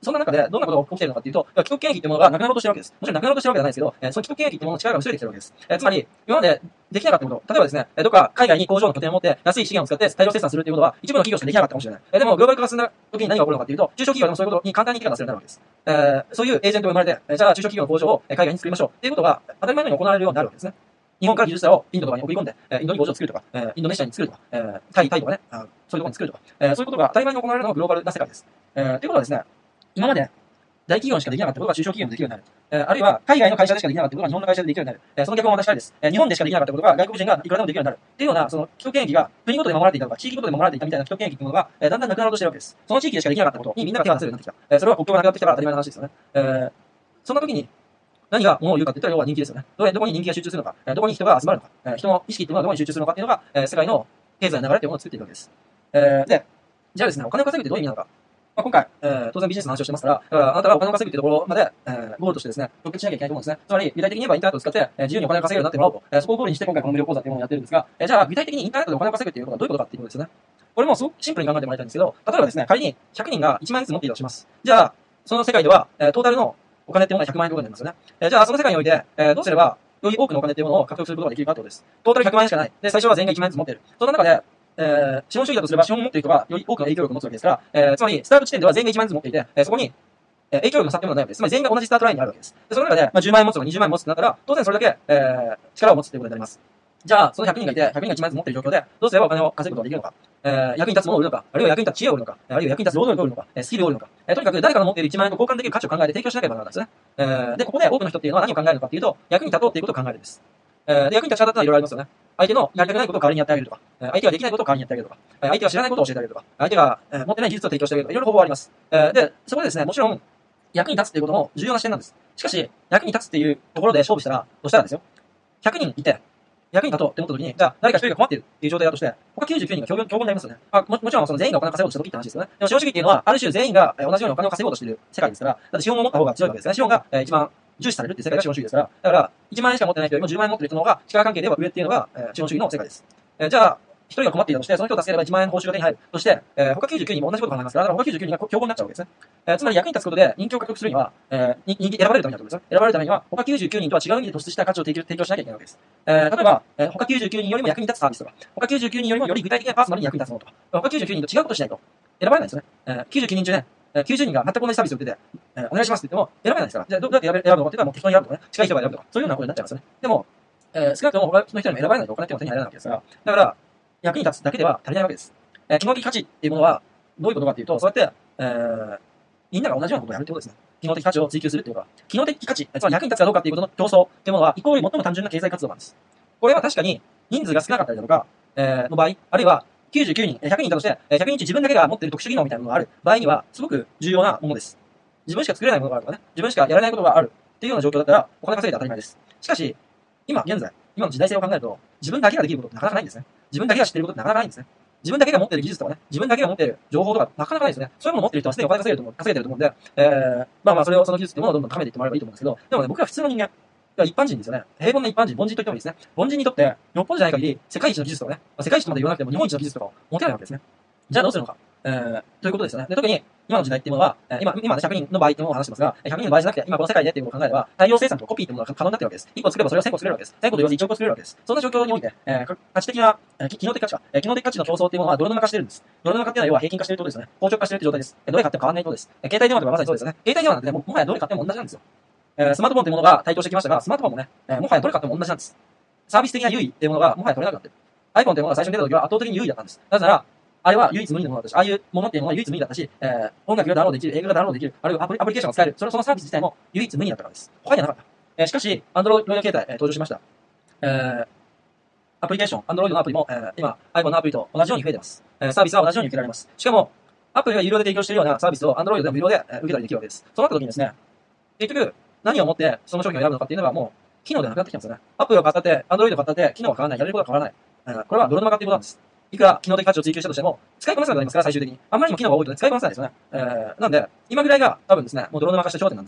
そんな中で、どんなことが起きているのかっていうと、既得権益っていうものがなくなろうとしてるわけです。もちろんなくなろうとしてるわけじゃないですけど、その既得権益っていうものの力が薄れてきてるわけです。つまり、今までできなかったこと、例えばですね、どっか海外に工場の拠点を持って安い資源を使って大量生産するっていうことは、一部の企業しかできなかったかもしれない。でも、グローバル化が進んだ時に何が起こるのかっていうと、中小企業でもそういうことに簡単に手が出せるようになるわけです。そういうエージェントが生まれて、じゃあ中小企業の工場を海外に作りましょうっていうことが当たり前のように行われるようになるわけですね。日本から技術者をインドとかに送り込んで、インドに工場を作るとか、インドネシアに作るとか、タイとかね、そういうところに作るとか、そういうことが当たり前に行われるのがグローバルな世界です。ということはですね、今まで大企業にしかできなかったことが中小企業にできるようになる。あるいは海外の会社でしかできなかったことが日本の会社でできるようになる。その逆も同じです。日本でしかできなかったことが外国人がいくらでもできるようになる。っていうような、その既得権益が国ごとで守られていたとか、地域ごとで守られていたみたいな既得権益っていうものが、だんだんなくなろうとしているわけです。その地域でしかできなかったことにみんなが手が出せるようになってきた。それは国境がなくなってきたから当たり前の話ですよね。そんな時に、何が物を言うかって言ったら要は人気ですよね。どこに人気が集中するのか、どこに人が集まるのか、人の意識っていうのはどこに集中するのかっていうのが、世界の経済の流れというものを作っているわけです。で、じゃあですね、お金を稼ぐってどういう意味なのか。今回、当然ビジネスの話をしてますから、あなたがお金を稼ぐっていうところまで、ゴールとしてですね、直結しなきゃいけないと思うんですね。つまり、具体的に言えばインターネットを使って、自由にお金を稼げるようになってもらおうと、そこをゴールにして今回この無料講座っていうものをやってるんですが、じゃあ具体的にインターネットでお金を稼ぐっていうことはどういうことかっていうことですよね。これもすごくシンプルに考えてもらいたいんですけど、例えばですね、仮に100人が1万円ずつ持っていたとします。じゃあ、その世界では、トータルのお金っていうものは100万円ということになりますよね。じゃあ、その世界において、どうすれば、より多くのお金っていうものを獲得することができるかということです。トータル100万円しかない。で、最初は全員が1万円ずつ持っている。その中で、資本主義だとすれば、資本を持っている人がより多くの影響力を持つわけですから、つまり、スタート地点では全員が1万円ずつ持っていて、そこに、影響力の差っていうものはないわけです。つまり全員が同じスタートラインにあるわけです。で、その中で、10万円持つとか20万円持つってなったら、当然それだけ、力を持つということになります。じゃあ、その100人がいて、100人が1万円ずつ持っている状況で、どうすればお金を稼ぐことができるのか。役に立つものを売るのか、あるいは役に立つ知恵を売るのか、あるいは役に立つ労働力を売るのか、スキルを売るのか。とにかく誰かが持っている1万円と交換できる価値を考えて提供しなければならないですね。で、ここで多くの人っていうのは何を考えるのかっていうと、役に立とうっていうことを考えるんです。で、役に立ち方ってのはいろいろありますよね。相手のやりたくないことを代わりにやってあげるとか、相手ができないことを代わりにやってあげるとか、相手が知らないことを教えてあげるとか、相手が持ってない技術を提供してあげるとか、いろいろ方法があります。で、そこでですね、もちろん、役に立つっていうことも重要な視点なんです。しかし、役に立つっていうところで勝負したら、どうしたらですよ。100人いて、役に立とうって思った時に、じゃあ、誰か一人が困っているっていう状態だとして、他99人が競合になりますよね。もちろんその全員がお金を稼ごうとした時って話ですよね。でも資本主義っていうのは、ある種全員が同じようにお金を稼ごうとしている世界ですから、だって資本を持った方が強いわけですね。資本が一番重視されるっていう世界が資本主義ですから、だから、1万円しか持ってない人よりも10万円持ってる人の方が力関係では上っていうのが資本主義の世界です。じゃあ、一人が困っていたとして、その人を助ければ1万円報酬が手に入るとして、他99人も同じことを考えますから、だから他99人が競合になっちゃうわけですね。つまり役に立つことで人気を獲得するには、人気選ばれるためにはということですよ。選ばれるためには、他99人とは違う意味で突出した価値を提供しなきゃいけないわけです。例えば、他99人よりも役に立つサービスとか、他99人よりもより具体的なパーソナルに役に立つものとか、他99人と違うことをしないと選ばれないですよね。99人中ね、90人が全く同じサービスを受けてて、お願いしますって言っても選べないですから。じゃあどうやって選ぶのかって言ったらもう適当に選ぶとかね、近い人が選ぶとか、そういうようなことになっちゃいますよね。でも、少なくとも他の人にも選ばれないとお金っていうのは手に入らないわけですから、だから、役に立つだけでは足りないわけです。機能的価値っていうものは、どういうことかっていうと、そうやって、みんなが同じようなことをやるってことですね。機能的価値を追求するっていうのが、機能的価値、つまり役に立つかどうかっていうことの競争っていうものは、イコール最も単純な経済活動なんです。これは確かに、人数が少なかったりだとか、の場合、あるいは、99人、100人いたとして、100人中自分だけが持っている特殊技能みたいなものがある場合には、すごく重要なものです。自分しか作れないものがあるとかね、自分しかやらないことがあるっていうような状況だったら、お金稼いで当たり前です。しかし、今現在、今の時代性を考えると、自分だけができることってなかなかないんですね。自分だけが知っていることってなかなかないんですね。自分だけが持っている技術とかね、自分だけが持っている情報とかなかなかないですね。そういうものを持っている人はすでにお金稼げてると思うんで、その技術っていうものをどんどん高めていってもらえばいいと思うんですけど、でもね、僕は普通の人間、一般人ですよね。平凡な一般人、凡人と言ってもいいですね。凡人にとって、よっぽどじゃない限り、世界一の技術とかね、世界一とまで言わなくても日本一の技術とかを持てないわけですね。じゃあどうするのか。ということですよね。で、特に、今の時代っていうものは、今ね、100人の場合っていうものを話してますが、100人の場合じゃなくて、今この世界でっていうことを考えれば、大量生産とかコピーっていうものが可能になっているわけです。1個作ればそれは1000個作れるわけです。1000個と言わず1億個作れるわけです。そんな状況において、価値的な、機能的価値機能的価値の競争っていうものは泥沼化してるんです。泥沼化っていうのは要は平均化してるってことですね。硬直化してるって状態です。どれ買っても変わらないってことです。携帯電話とかまさにそうですよね。携帯電話なんてね、もはやどれ買っても同じなんですよ。スマートフォンっていうものが台頭してきましたが、スマートフォンもね、もはやどれ買っても同じなんです。サービス的な優位っていうものがもはや取れなくなってる。iPhone っていうものが最初に出た時は圧倒的に優位だったんです。なぜなら、あれは唯一無二のものだったし、ああいうものっていうのは唯一無二だったし、音楽がダウンロードできる、映画がダウンロードできる、あるいはアプリケーションが使える、そのサービス自体も唯一無二だったからです。他にはなかった。しかし、Android 携帯、登場しました。アプリケーション、Android のアプリも、今、iPhone のアプリと同じように増えてます。サービスは同じように受けられます。しかも、アプリが有料で提供しているようなサービスを Android でも無料で受けたりできるわけです。そうなった時にですね、結局、何をもってその商品を選ぶのかっていうのがもう、機能でなくなってきたんですよね。アプリを買ったって、Android を買ったって、機能は変わらない、やれることは変わらない。これは泥沼化っていうことなんです。いくら機能的価値を追求したとしても、使いこなせなくなりますから、最終的に。あんまりにも機能が多いと、ね、使いこなせないですよね。なんで、今ぐらいが多分ですね、もう泥沼化した頂点なんですね。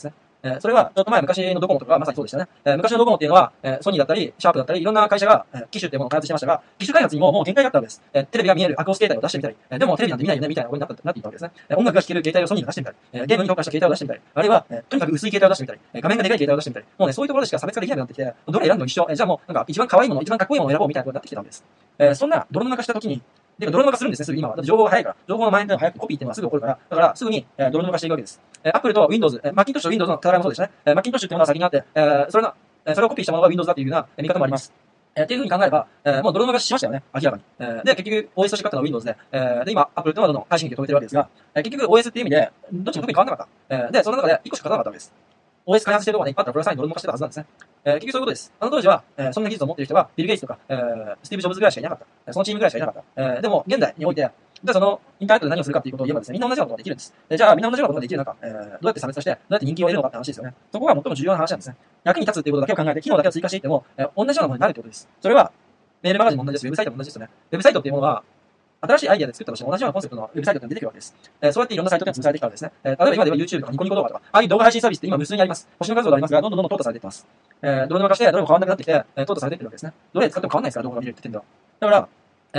それは、ちょっと昔のドコモとかまさにそうでしたね。昔のドコモっていうのは、ソニーだったり、シャープだったり、いろんな会社が、機種っていうものを開発してましたが、機種開発にもう限界があったわけです。テレビが見えるアクオス携帯を出してみたり、でもテレビなんて見ないよね、みたいなことになっていったわけですね。音楽が聴ける携帯をソニーが出してみたり、ゲームに特化した携帯を出してみたり、あるいは、とにかく薄い携帯を出してみたり、画面がでかい携帯を出してみたり、もうね、そういうところでしか差別化できなくなってきて、どれ選んでも一緒、じゃあもう、なんか一番可愛いもの、一番かっこいいものを選ぼうみたいなことになってきてたんです。そんな泥沼化した時に、泥沼化するんですね、すぐ今は。だって情報が早いから。情報の蔓延というのが早くコピーっていうのはすぐ起こるから、だからすぐに、泥沼化していくわけです。Apple と Windows、マッキントッシュと Windows の戦いもそうでしたね。マッキントッシュっていうものが先にあって、それをコピーしたものが Windows だというような見方もあります。っていうふうに考えれば、もう泥沼化しましたよね、明らかに。で、結局 OS として買ったのは Windows で、で、今 Apple っていうのはどんどん配信機を止めてるわけですが、結局 OS っていう意味で、どっちも特に変わんなかった。で、その中で1個しか勝たなかったわけです。OS 開発してるところがね、いっぱいあったら、これはさらに泥沼化してたはずなんですね。結局そういうことです。あの当時は、そんな技術を持っている人は、ビル・ゲイツとか、スティーブ・ジョブズぐらいしかいなかった。そのチームぐらいしかいなかった。でも、現代において、じゃあその、インターネットで何をするかっていうことを言えばですね、みんな同じようなことができるんです。じゃあ、みんな同じようなことができる中、どうやって差別化して、どうやって人気を得るのかって話ですよね。そこが最も重要な話なんですね。役に立つっていうことだけを考えて、機能だけを追加していっても、同じようなものになるってことです。それは、メールマガジンも同じです。ウェブサイトも同じですよね。ウェブサイトっていうものは、新しいアイデアで作ったとしても同じようなコンセプトのウェブサイトが出てくるわけです。そうやっていろんなサイトが潰されてきたわけですね。例えば今では YouTube とかニコニコ動画とか、ああいう動画配信サービスって今無数にあります。星の数ほどありますが、どんどん淘汰されていってます。どれも化して、どれも変わらなくなってきて、淘汰されていってるわけですね。どれ使っても変わらないですから、動画が見れるって点では。だから、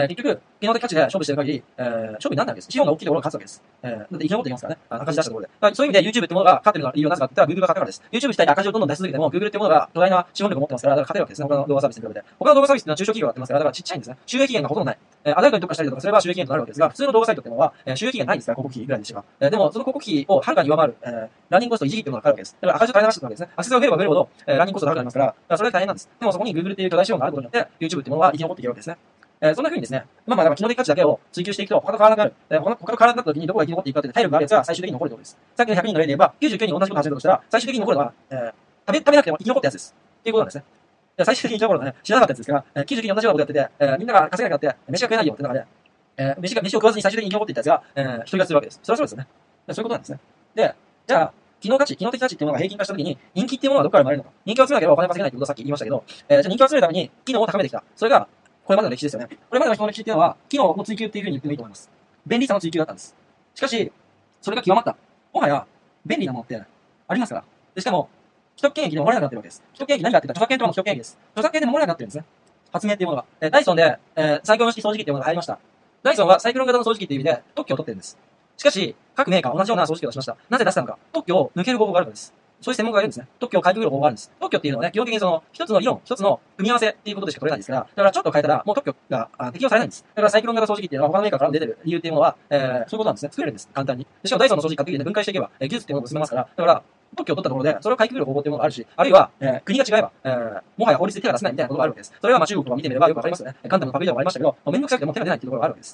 結局、機能的価値で勝負してる限り、勝負にならないわけです。資本が大きいところが勝つわけです。だって、いきなこと言いますからね。赤字出したところで。そういう意味で YouTube ってものが勝ってる理由はなぜかって言ったら Google が勝ったからです。YouTube 自体に赤字をどんどん出し続けても、Google ってものが巨大な資本力を持ってますから、だから勝てるわけですね。他の動画サービスに比べて。他の動画サービスっていうのは中小企業がやってますから、だからちっちゃいんですね。収益源がほとんどない。アダルトに特化したりとかすれば収益源となるわけですが、普通の動画サイトっていうのは、収益源ないんですから、広告費ぐらいでしか。でも、その広告費をはるかに上回る、ランニングコスト維持費っていうのがかかるわけです。だから赤字を垂れ流していくわけですね。アクセスが増えれば増えるほど、ランニングコストが高くなりますから、だからそれが大変なんです。でもそこに Google っていう巨大資本があることによって、YouTube っていうものは生き残っていけるわけですね。そんな風にですね、だから機能的価値だけを追求していくと、他と変わらなくなる。他と変わらなくなった時にどこが生き残っていくかという体力があるやつが最終的に残るということです。さっきの100人の例で言えば、99人同じことを始めたとしたら、最終的に残るのは、食べなくても生き残ったやつです。っていうことなんですね。最終的に生き残るのはね、知らなかったやつですから、99人同じようなことやってて、みんなが稼げなくなって、飯が食えないよって中で、飯を食わずに最終的に生き残っていったやつが、一人勝ちするわけです。それはそうですよね。そういうことなんですね。で、じゃあ、機能的価値っていうものが平均化したときに、人気っていうものはどこから生まれるのか。人気を集めなければお金稼げないってことをさっき言いましたけど、じゃあ人気を集めるために機能を高めてきた。それが、これまでの歴史ですよね。これまでの人の歴史っていうのは、機能の追求っていうふうに言ってもいいと思います。便利さの追求だったんです。しかし、それが極まった。もはや、便利なものってありますから。で、しかも、既得権益で守れなくなってるわけです。既得権益何かって言ったら、著作権とかの既得権益です。著作権で守れなくなってるんですね。発明っていうものが。ダイソンで、サイクロン式掃除機っていうものが入りました。ダイソンはサイクロン型の掃除機っていう意味で特許を取ってるんです。しかし、各メーカー同じような掃除機を出しました。なぜ出したのか。特許を抜ける方法があるのです。そういう専門家がいるんですね。特許をかいくぐる方法があるんです。特許っていうのはね、基本的にその、一つの理論、一つの組み合わせっていうことでしか取れないですから、だからちょっと変えたら、もう特許が適用されないんです。だからサイクロン型掃除機っていうのは他のメーカーから出てる理由っていうのは、そういうことなんですね。作れるんです。簡単に。しかもダイソンの掃除機買ってきて分解していけば、技術っていうものを進めますから、だから、特許を取ったところで、それをかいくぐる方法っていうものがあるし、あるいは、国が違えば、もはや法律で手が出せないみたいなことがあるわけです。それはまあ中国とか見てみればよくわかりますよね。ガンダムのパクリでもありましたけど、めんどくさくても手が出ないっていうところがあるわけです。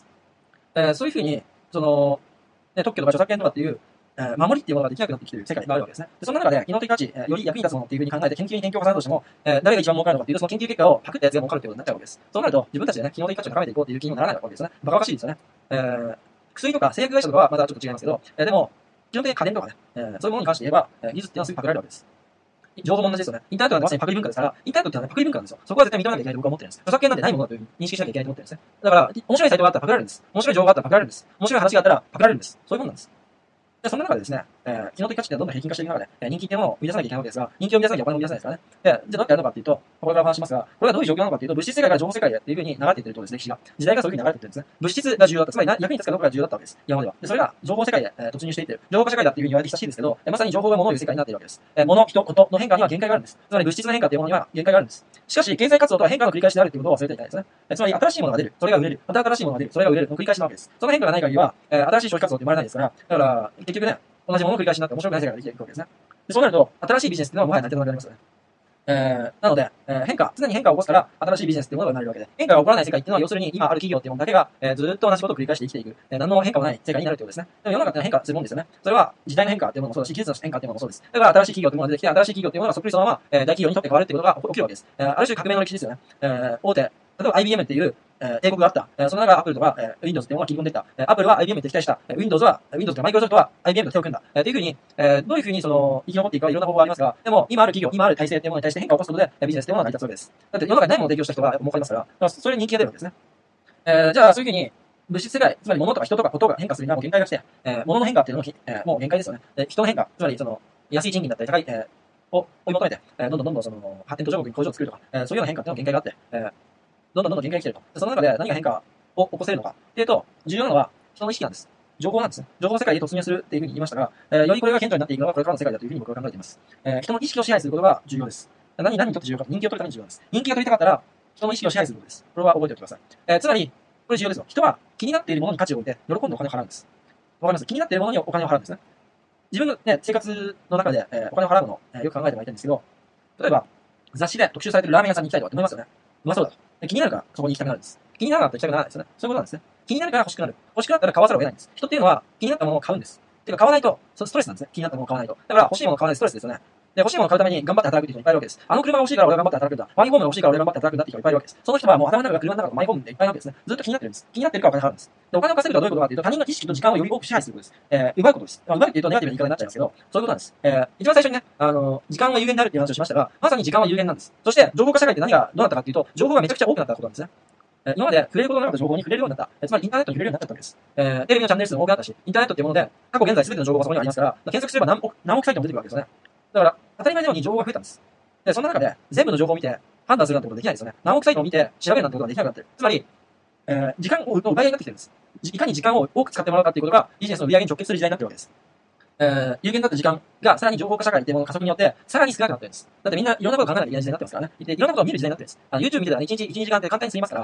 そういうふうに、その、特許とか著作権とかっていう、守りっていうものができなくなってきている世界があるわけですね。そんな中で、機能的価値、より役に立つものっていうふうに考えて研究に転居を重ねたとしても、誰が一番儲かるのかっていうと、その研究結果をパクったやつが儲かるってことになっちゃうわけです。そうなると、自分たちでね、機能的価値を高めていこうっていう気にもならないわけですよね。バカバカしいですよね。薬とか製薬会社とかはまたちょっと違いますけど、でも、基本的に家電とかね、そういうものに関して言えば、技術っていうのはすぐパクられるわけです。情報も同じですよね。インターネットはまさにパクリ文化ですから、インターネットってのは、ね、パクリ文化なんですよ。そこは絶対認めなきゃいけないと僕は思ってるんです。著作権なんてないものだという認識しなきゃいけないと思ってるんですね。だから、面白いサイトがあったらパクられるんです。面白い情報があったらパクられるんです。面白い話があったらパクられるんです。そういうもんなんです。で、その中でですね、機能的価値ってどんどん平均化していく中で、人気っていうものを生み出さなきゃいけないわけですが、人気を生み出さなきゃお金を生み出せないですからね。で、じゃあどうやってやるのかっていうと、これから話しますが、これはどういう状況なのかっていうと、物質世界から情報世界へっていう風に流れていってるとですね、歴史が。時代がそういう風に流れていってるんですね。物質が重要だった。つまり役に立つかどうかが重要だったわけです。今までは。で、それが情報世界へ、突入していってる。情報化社会だっていう風に言われて久しいですけど、まさに情報が物を言う世界になっているわけです。物、人、ことの変化には限界があるんです。つまり物質の変化っていうものには限界があるんです。しかし、経済活動とは変化の繰り返しであるっていうことを忘れてはいけないですね。つまり、新しいものが出る。それが売れる。また新しいものが出る。それが売れる。の繰り返しなわけです。その変化がない限りは、新しい消費活動って生まれないですから、だから、結局ね、同じものを繰り返しになって面白くない世界ができていくわけですね。でそうなると、新しいビジネスっていうのはもはや成り立たなくなりますよね。なので、常に変化を起こすから、新しいビジネスっていうものが生まれるわけで、変化が起こらない世界っていうのは、要するに今ある企業っていうものだけが、ずっと同じことを繰り返して生きていく、何の変化もない世界になるということですね。でも世の中って変化するもんですよね。それは、時代の変化っていうものもそうだし、技術の変化っていうものもそうです。だから新しい企業っていうものが出てきて、新しい企業っていうものがそっくりそのまま、大企業にとって変わるっていうことが起きるわけです。ある種革命の歴史ですよね。大手、例えば IBM っていう、帝国があった。その中、Apple とか、Windows っていうものが切り込んでいった。Apple は IBM に敵対した。Windows とか Microsoft は IBM と手を組んだ。というふうに、どういうふうにその、生き残っていくかいろんな方法がありますが、でも、今ある企業、今ある体制っていうものに対して変化を起こすことで、ビジネスっていうものが成り立つわけです。だって世の中にないものを提供した人が儲かりますから、それに人気が出るわけですね。じゃあ、そういうふうに、物質世界、つまり物とか人とかことが変化するにはもう限界が来て、物の変化っていうのも、もう限界ですよね。人の変化、つまりその、 安い賃金だったり高い、を追い求めて、どんどんその発展途上国に工場を作るとか、そういうような変化っていうのは限界があって、どんどん限界が来てると。その中で何が変化を起こせるのかっていうと、重要なのは人の意識なんです。情報なんですね。情報世界に突入するっていうふうに言いましたが、よりこれが顕著になっていくのはこれからの世界だというふうに僕は考えています。人の意識を支配することが重要です。何にとって重要か。人気を取るために重要なんです。人気が取りたかったら、人の意識を支配することです。これは覚えておいてください。つまり、これ重要ですよ。人は気になっているものに価値を置いて、喜んでお金を払うんです。わかります？気になっているものにお金を払うんですね。自分の、ね、生活の中で、お金を払うものを、よく考えてもらいたいんですけど、例えば、雑誌で特集されているラーメン屋さんに行きたいとかって思いますよね。うまそうだと。気になるからそこに行きたくなるんです。気にならなかったら行きたくならないですよね。そういうことなんですね。気になるから欲しくなる。欲しくなったら買わざるを得ないんです。人っていうのは気になったものを買うんです。てか買わないと、ストレスなんですね。気になったものを買わないと。だから欲しいものを買わないストレスですよね。で、欲しいものを買うために頑張って働くっていう人いっぱいいるわけです。あの車が欲しいから俺は頑張って働くんだ。マイホームが欲しいから俺は頑張って働くんだって人いっぱいいるわけです。その人はもう頭の中が車の中とマイホームでいっぱいいるわけですね。ずっと気になってるんです。気になってるからお金払うんです。で、お金を稼ぐとはどういうことかというと、他人の意識と時間をより多く支配することです。奪うことです。奪うっていうとネガティブな言い方になっちゃいますけど、そういうことなんです。一番最初にね、時間は有限であるっていう話をしましたが、まさに時間は有限なんです。そして、情報化社会って何がどうなったかっていうと、情報がめちゃくちゃ多くなったことなんですね。今まで触れることのなかった情報に触れるようになった。つまりインターネットに触れるようになっちゃったわけです。テレビのチャンネル数も多くなったし、インターネットっていうもので、過去現在全ての情報がそこにありますから、検索すれば何億サイトも出てくるわけですよね。だから、当たり前のように情報が増えたんです。で、そんな中で、全部の情報を見て、判断するなんてことはできないですよね。何億サイトを見て、調べるなんてことはできなくなってる。つまり、時間を奪い合いになってきてるんです。いかに時間を多く使ってもらうかっていうことが、ビジネスの売り上げに直結する時代になってるわけです。有限だった時間がさらに情報化社会っていうものの加速によってさらに少なくなってるんです。だってみんないろんなことを考えなきゃいけない時代になってますからね。いろんなことを見る時代になってるんです。YouTube 見てたら1日1、2時間って簡単に済みますから、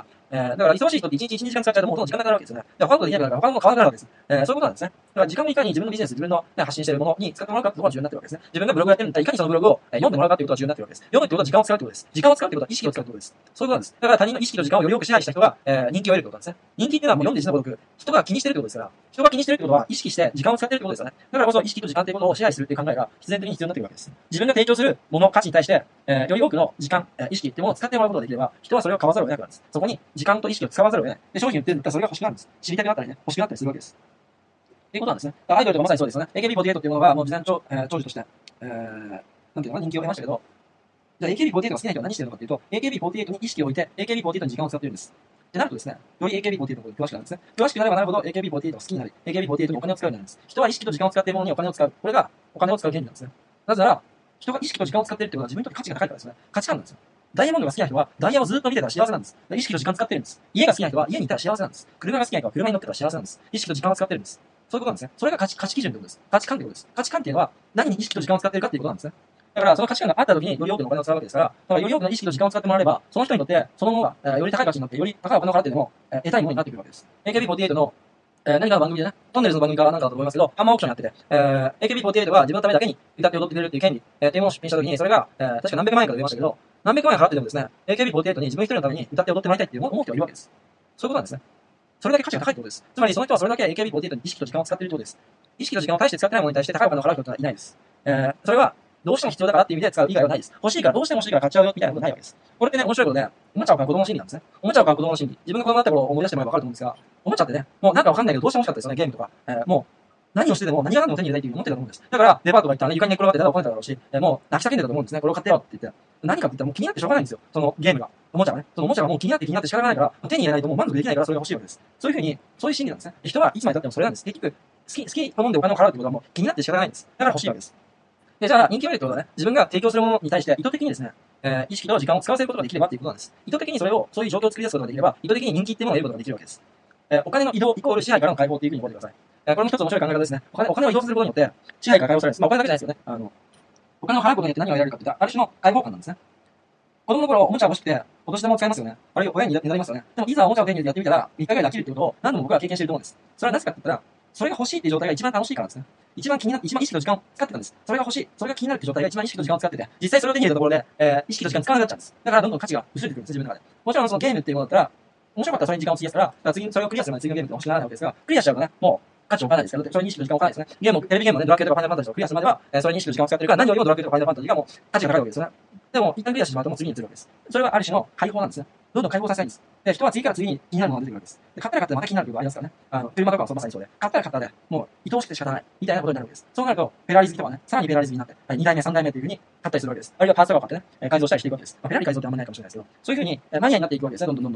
だから忙しい人って1日1、2時間使っちゃうともうほとんど時間がなくなるわけですよね。他のことできなくなるから他のこと買わなくなるわけです。そういうことなんですね。だから時間をいかに自分のビジネス、自分の、発信しているものに使ってもらうかってことが重要になってるわけですね。自分がブログやってるんだったらいかにそのブログを、読んでもらうかっていうことが重要になってるわけです。読むってことは時間を使うってことです。時間を使うってことは意識を使うってことです。そういうことなんです。だから他人の意識と時間をより多く支配した人が、人気を得るってことなんですね。人気っていうのはもう読んで字のごとく、人が気にしてるってことですから、人が気にしてるってことは意識して時間を使ってるってことですよね。だからこそ意識と時間っていうことを支配するっていう考えが必然的に必要になってくるわけです。自分が提供するもの、価値に対して、より多くの時間、意識っていうものを使ってもらうことができれば、人はそれを買わざるを得なくなるんです。そこに時間と意識を使わざるを得ない。で、商品売ってるんだったらそれが欲しくなるんです。知りたくなったりね、欲しくなったりするわけです。っていうことなんですね。アイドルとかまさにそうですよね。AKB48 っていうものがもう時代の長寿として、なんていうのかな、人気を得ましたけど、じゃあ AKB48 が好きな人は何してるのかというと、AKB48 に意識を置いて、AKB48 に時間を使っているんです。で、なるとですね、より AKB48 のことに詳しくなるんですね。詳しくなればなるほど AKB48 が好きになり、AKB48 にお金を使うようになるんです。人は意識と時間を使っているものにお金を使う。これがお金を使う原理なんですね。なぜなら、人が意識と時間を使っているってことは自分にとって価値が高いからですね。価値観なんですよ。ダイヤモンドが好きな人はダイヤをずっと見てたら幸せなんです。意識と時間を使ってるんです。家が好きな人は家にいたら幸せなんです。車が好きな人は車に乗ってたら幸せなんです。意識と時間を使ってるんです。そういうことなんですね。それが価値基準ということです。価値観ということです。価値観っていうのは何に意識と時間を使っているかっていうことなんですね。だから、その価値観があった時により多くのお金を使うわけですから、だからより多くの意識と時間を使ってもらえれば、その人にとって、そのものが、より高い価値になって、より高いお金を払ってでも、得たいものになってくるわけです。AKB48 の、何かの番組でね、トンネルズの番組かなんかだと思いますけど、ハンマーオークションやってて、AKB48 が自分のためだけに歌って踊ってくれるっていう権利、っていうものを出品した時に、それが、確か何百万円かで出ましたけど、何百万円払ってでもですね、AKB48 に自分一人のために歌って踊ってもらいたいっていう思う人がいるわけです。そういうことなんですね。それだけ価値が高いってことです。つまりその人はそれだけ AKB48 に意識と時間を使っているってことです。意識と時間を大して使ってないものに対して高いお金を払う人はいないです。それは、どうしても必要だからっていう意味で使う以外はないです。欲しいから、どうしても欲しいから買っちゃうよみたいなことないわけです。これってね、面白いことで、おもちゃを買う子供の心理なんですね。おもちゃを買う子供の心理。自分が子供だった頃を思い出してもらえばわかると思うんですが、おもちゃってね、もうなんかわかんないけどどうしても欲しかったですよね、ゲームとか。もう、何をしてでも何が何でも手に入れたいっていう思ってたと思うんです。だから、デパートが行ったらね、床に寝転がってたら怒られただろうし、もう泣き叫んでたと思うんですね。これを買ってよって言って。何かって言ったらもう気になってしょうがないんですよ。そのゲームが。おもちゃがね。そのおもちゃがもう気になって仕方がないから、手に入れないともう満足できないからそれが欲しいわけです。そういうふうに、そういう心理なんですね。人はいつまで経ってもそれなんです。結局、好き好んでお金を払うってことはもう気になって仕方ないんです。だから欲しいわけです。で、じゃあ、人気を得るってことはね、自分が提供するものに対して意図的にですね、意識と時間を使わせることができればっていうことなんです。意図的にそういう状況を作り出すことができれば、意図的に人気っていうものを得ることができるわけです。お金の移動イコール支配からの解放っていうふうに覚えてください。これも一つ面白い考え方ですね。お金を移動することによって、支配から解放されるんです。まあ、お金だけじゃないですよね。お金を払うことによって何が得られるかって言ったら、ある種の解放感なんですね。子供の頃、おもちゃが欲しくて、お年玉を使いますよね。あるいは親にねだりますよね。でも、いざおもちゃを手に入れてやってみたら、3日ぐらいで飽きるってことを何度も僕は経験していると思うんです。それはなぜかって言ったら、それが欲しいっていう状態が一番楽しいからですね。一番気になって、一番意識と時間を使ってたんです。それが欲しい。それが気になるって状態が一番意識と時間を使ってて、実際それを手に入れたところで、意識と時間使わなくなっちゃうんです。だからどんどん価値が薄れてくるんです、自分の中で。もちろんそのゲームっていうものだったら、面白かったらそれに時間を費やすから、次、それをクリアするまで次のゲームって欲しくならないわけですが、クリアしちゃうとね、もう、価値を置かないですから、それに意識と時間を置かないですね。テレビゲームもね、ドラクエとかファイナルファンタジーをクリアするまでは、それに意識と時間を使ってるから、何よりもドラクエとかファイナルファンタジーがもう価値が高いわけですよね。でも、一旦クリアしてしまうともう次に移るわけです。それはある種の解放なんですね。どんどん解放させたいんです。で、人は次から次に気になるものが出てくるわけです。で、買ったら買ったらまた気になることがありますからね。車とかもまさにそうで、買ったら買ったで、もう愛おしくて仕方ない、みたいなことになるわけです。そうなると、フェラーリ好きとかね、さらにフェラーリ好きになって、2代目、3代目というふうに買ったりするわけです。あるいはパーツとかを買ってね、改造したりしていくわけです。フェラーリ改造ってあんまりないかもしれないですけど、そういうふうに、マニアになっていくわけですね、どんどん。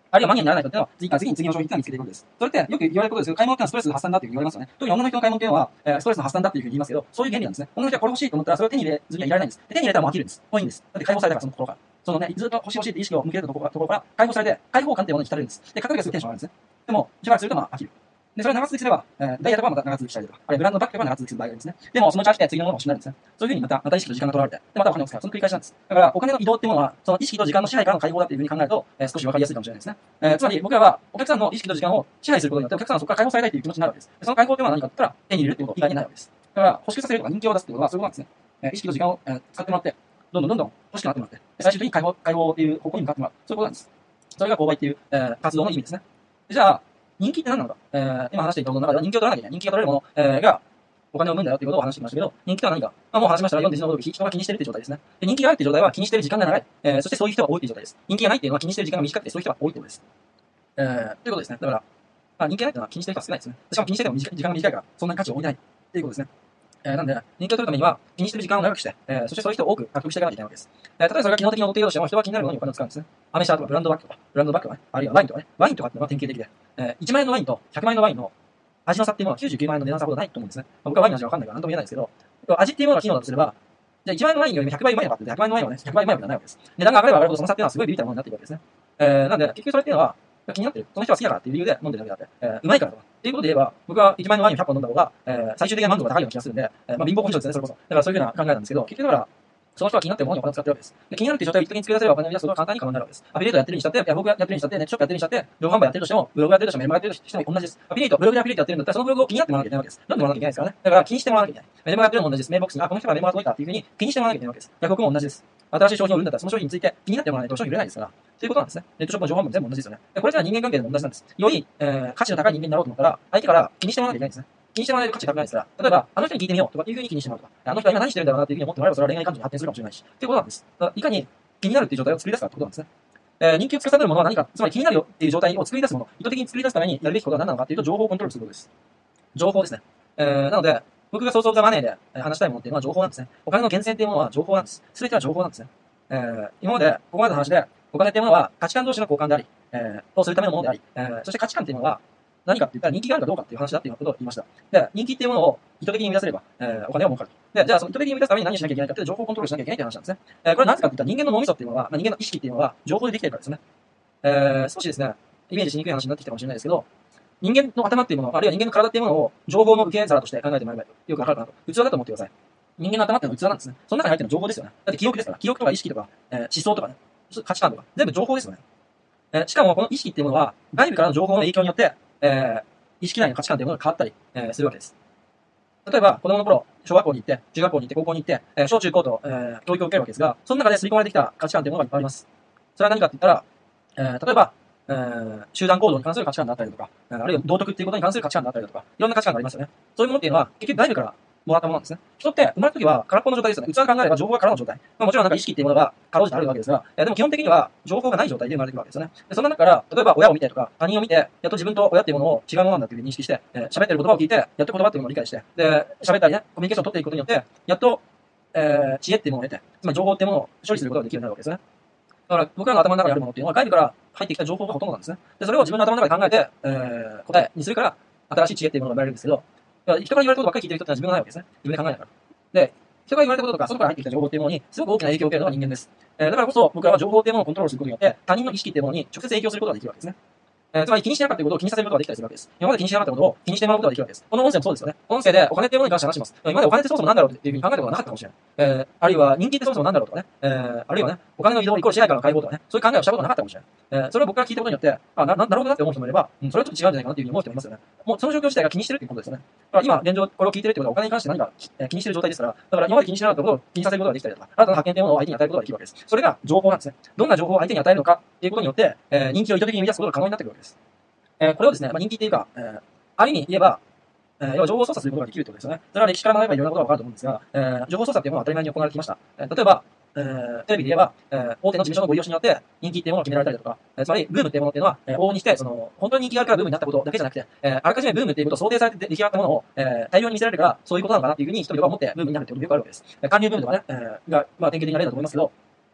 あるいはマニアにならない人っていうのは、次に次の商品っていうのを見つけていくことです。それってよく言われることですけど、買い物っていうのはストレス発散だっていうふうに言われますよね。特に女の人の買い物っていうのは、ストレスの発散だっていうふうに言いますけど、そういう原理なんですね。女の人はこれ欲しいと思ったら、それを手に入れずにはいられないんです。で手に入れたらもう飽きるんです。もういいんです。だって解放されたから、その心から。そのね、ずっと欲しい欲しいって意識を向けるところから解放されて、解放感っていうものに浸れるんです。で、買った時はすぐテンション上がるんですね。でも、しばらくするとまあ飽きる。で、それを長続きすれば、ダイヤとかはまた長続きしたりとか、あるいはブランドのバッグとかは長続きする場合がありますね。でも、そのうち飽きて次のものが欲しくなるんですね。そういうふうにまた意識と時間が取られて、で、またお金を使う。その繰り返しなんです。だから、お金の移動っていうものは、その意識と時間の支配からの解放だっていうふうに考えると、少しわかりやすいかもしれないですね。つまり、僕らは、お客さんの意識と時間を支配することによって、お客さんはそこから解放されたいという気持ちになるわけです。その解放というのは何かって言ったら、手に入れるっていうこと以外にないわけです。だから、欲しくさせるとか人気を出すっていうことは、そういうことなんですね。意識と時間を、使ってもらって、どんどん欲しくなってもらって、最終的に解放っていう方向に向かってもらう。そういうことなんです。それが購買っていう、活動の意味ですね。じゃあ、人気って何なのか、今話していたことの中では人気を取らなきゃいけない。人気が取れるもの、がお金を生むんだよっていうことを話してきましたけど、人気とは何か、もう話しましたが、読んで字のごとく人が気にしてるっていう状態ですね。で、人気があるっていう状態は気にしてる時間が長い。そしてそういう人が多いっていう状態です。人気がないっていうのは気にしてる時間が短くてそういう人が多いってことです。ということですね。だから、人気がないっていうのは気にしてる人は少ないですね。しかも気にしてても時間が短いから、そんなに価値を置いてないっていうことですね。なんで、人気を取るためには、気にしてる時間を長くして、そしてそういう人を多く獲得していかなきゃいけないわけです。例えばそれが機能的に踊っているとしても、人が気になるものにお金を使うんですね。アメ車とかブランドバッグとかね、あるいはワインとかね、ワインとかっていうのは典型的で、1万円のワインと100万円のワインの味の差っていうのは99万円の値段差ほどないと思うんですね。僕はワインの味がわかんないから何とも言えないんですけど、味っていうものが機能だとすれば、じゃあ1万円のワインよりも100倍うまいのかって100倍のワインはね、100倍うまいわけじゃないわけです。値段が上がれば上がるほどその差っていうのはすごいビビったものになっていくわけですね。なんで、結局それっていうのは、気になってる。その人は好きだからっていう理由で飲んでるだけだって、うまいからとか。っていうことで言えば、僕は1万円のワインを100本飲んだ方が、最終的な満足が高いような気がするんで、貧乏根性ですね、それこそ。だからそういうふうな考えなんですけど、結局だから、その人は気になってるものにお金を使ってるわけです。で、気になるっていう状態を一時に作り出せればお金を生み出すことは簡単に可能になるわけです。アフィリエイトやってるにしたって、僕がやってるにしたって、ネットショップやってるにしたって、情報販売やってるとしても、ブログやってるとしても、メルマガやってるとしても同じです。アフィリエイト、ブログでアフィリエイトやってるんだったら、そのブログを気になってもらわなきゃいけないわけです。読んでもらわなきゃいけないですからね。だから気にしてもらわなきゃいけない。メルマガやってるのも同じです。メールボックスに、この人がメルマガ届いたっていうふうに気にしてもらわなきゃいけないわけです。ヤフオクも同じです。新しい商品を売るんだったら、その商品について気になってもらわないと商品売れないですから。ということなんですね。ネットショップの情報も全部同じですよね。これじゃ人間関係でも同じなんです。より、価値の高い人間になろうと思ったら、相手から気にしてもらわなきゃいけないんですね。気にしてもらえる価値が高くないですから、例えば、あの人に聞いてみようとかっていうふうに気にしてもらうとか、あの人は今何してるんだろうなっていうふうに思ってもらえば、それは恋愛感情に発展するかもしれないし、っていうことなんです。いかに気になるっていう状態を作り出すかってことなんですね。人気を司るものは何か、つまり気になるよっていう状態を作り出すもの、意図的に作り出すためにやるべきことは何なのかっていうと、情報をコントロールすることです。情報ですね。なので、僕がソースオブザマネーで話したいものっていうのは情報なんですね。お金の源泉っていうものは情報なんです。すべては情報なんですね。今まで、ここまでの話で、お金っていうものは価値観同士の交換であり、をするためのものであり、そして価値観っていうのは何かって言ったら人気があるかどうかっていう話だっていうことを言いました。で、人気っていうものを意図的に生み出せれば、お金を儲かると。で、じゃあその意図的に生み出すために何をしなきゃいけないかっていうと情報をコントロールしなきゃいけないっていう話なんですね。これはなぜかって言ったら人間の脳みそっていうのは、人間の意識っていうのは情報でできてるからですね。少しですね、イメージしにくい話になってきたかもしれないですけど、人間の頭っていうもの、あるいは人間の体っていうものを情報の受け皿として考えてもらえばよくわかるかなと。器だと思ってください。人間の頭っていうのは器なんですね。その中に入ってるの情報ですよね。だって記憶ですから。記憶とか意識とか、思想とかね、価値観とか、全部情報ですよね。しかもこの意識っていうものは、外部からの情報の影響によって、意識内の価値観っていうものが変わったり、するわけです。例えば、子供の頃、小学校に行って、中学校に行って、高校に行って、小中高と、教育を受けるわけですが、その中で刷り込まれてきた価値観っていうものがいっぱいあります。それは何かって言ったら、例えば、集団行動に関する価値観だったりだとか、あるいは道徳っていうことに関する価値観だったりだとか、いろんな価値観がありますよね。そういうものっていうのは、結局外部からもらったものなんですね。人って生まれた時は空っぽの状態ですよね。器が考えれば情報が空の状態。もちろんなんか意識っていうものがかろうじてあるわけですが、でも基本的には情報がない状態で生まれてくるわけですよね。でそんな中から、例えば親を見てとか、他人を見て、やっと自分と親っていうものを違うものなんだっていうふうに認識して、喋ってる言葉を聞いて、やっと言葉っていうものを理解して、で、喋ったりね、コミュニケーションを取っていくことによって、やっと、知恵っていうものを得て、つまり情報っていうものを処理することができるようになるわけですね。だから僕らの頭の中にあるものっていうのは外部から入ってきた情報がほとんどなんですね。で、それを自分の頭の中で考えて、答えにするから、新しい知恵っていうものが生まれるんですけど、人から言われたことばっかり聞いてる人ってのは自分がないわけですね。自分で考えないから。で、人から言われたこととか、外から入ってきた情報っていうものに、すごく大きな影響を受けるのが人間です。だからこそ、僕らは情報っていうものをコントロールすることによって、他人の意識っていうものに直接影響することができるわけですね。つまり気にしてなかったことを気にさせることができたりするわけです。今まで気にしてなかったことを気にしてもらうことができるわけです。この音声もそうですよね。音声でお金っていうものに関して話します。今までお金ってそもそも何だろうっていうふうに考えたことがなかったかもしれない。あるいは人気ってそもそも何だろうとかね。あるいはね、お金の移動イコール支配からの解放とかね、そういう考えをしたことがなかったかもしれない。それを僕から聞いたことによって、なるほどなって思う人もいれば、それはちょっと違うんじゃないかなっていうふうに思う人もいますよね。もうその状況自体が気にしてるっていうことですよね。だから今、現状これを聞いてるってことはお金に関して何か気にしてる状態ですから、だから今まで気にしてなかったことを気にさせることができたりとか、新たな発見っていうものを相手に与えることができるわけです。それが情報なんですね。どんな情報を相手に与えるのかっていうことによって、人気を意図的に生み出すことが可能になってくるわけです。これをですね、人気っていうか、ある意味言えば、要は情報操作することができるってことですよね。それは歴史から学べばいろんなことがわかると思うんですが、情報操作っていうものは当たり前に行われてきました。例えば、テレビで言えば、大手の事務所のご利用しによって人気っていうものを決められたりだとか、つまりブームっていうものっていうのは、往々にして、本当に人気があるからブームになったことだけじゃなくて、あらかじめブームっていうことを想定されて出来上がったものを、大量に見せられるから、そういうことなのかなっていうふうに人々が思ってブームになるってことがよくあるわけです。韓流ブームとかね、が、典型的な例だと思いますけど、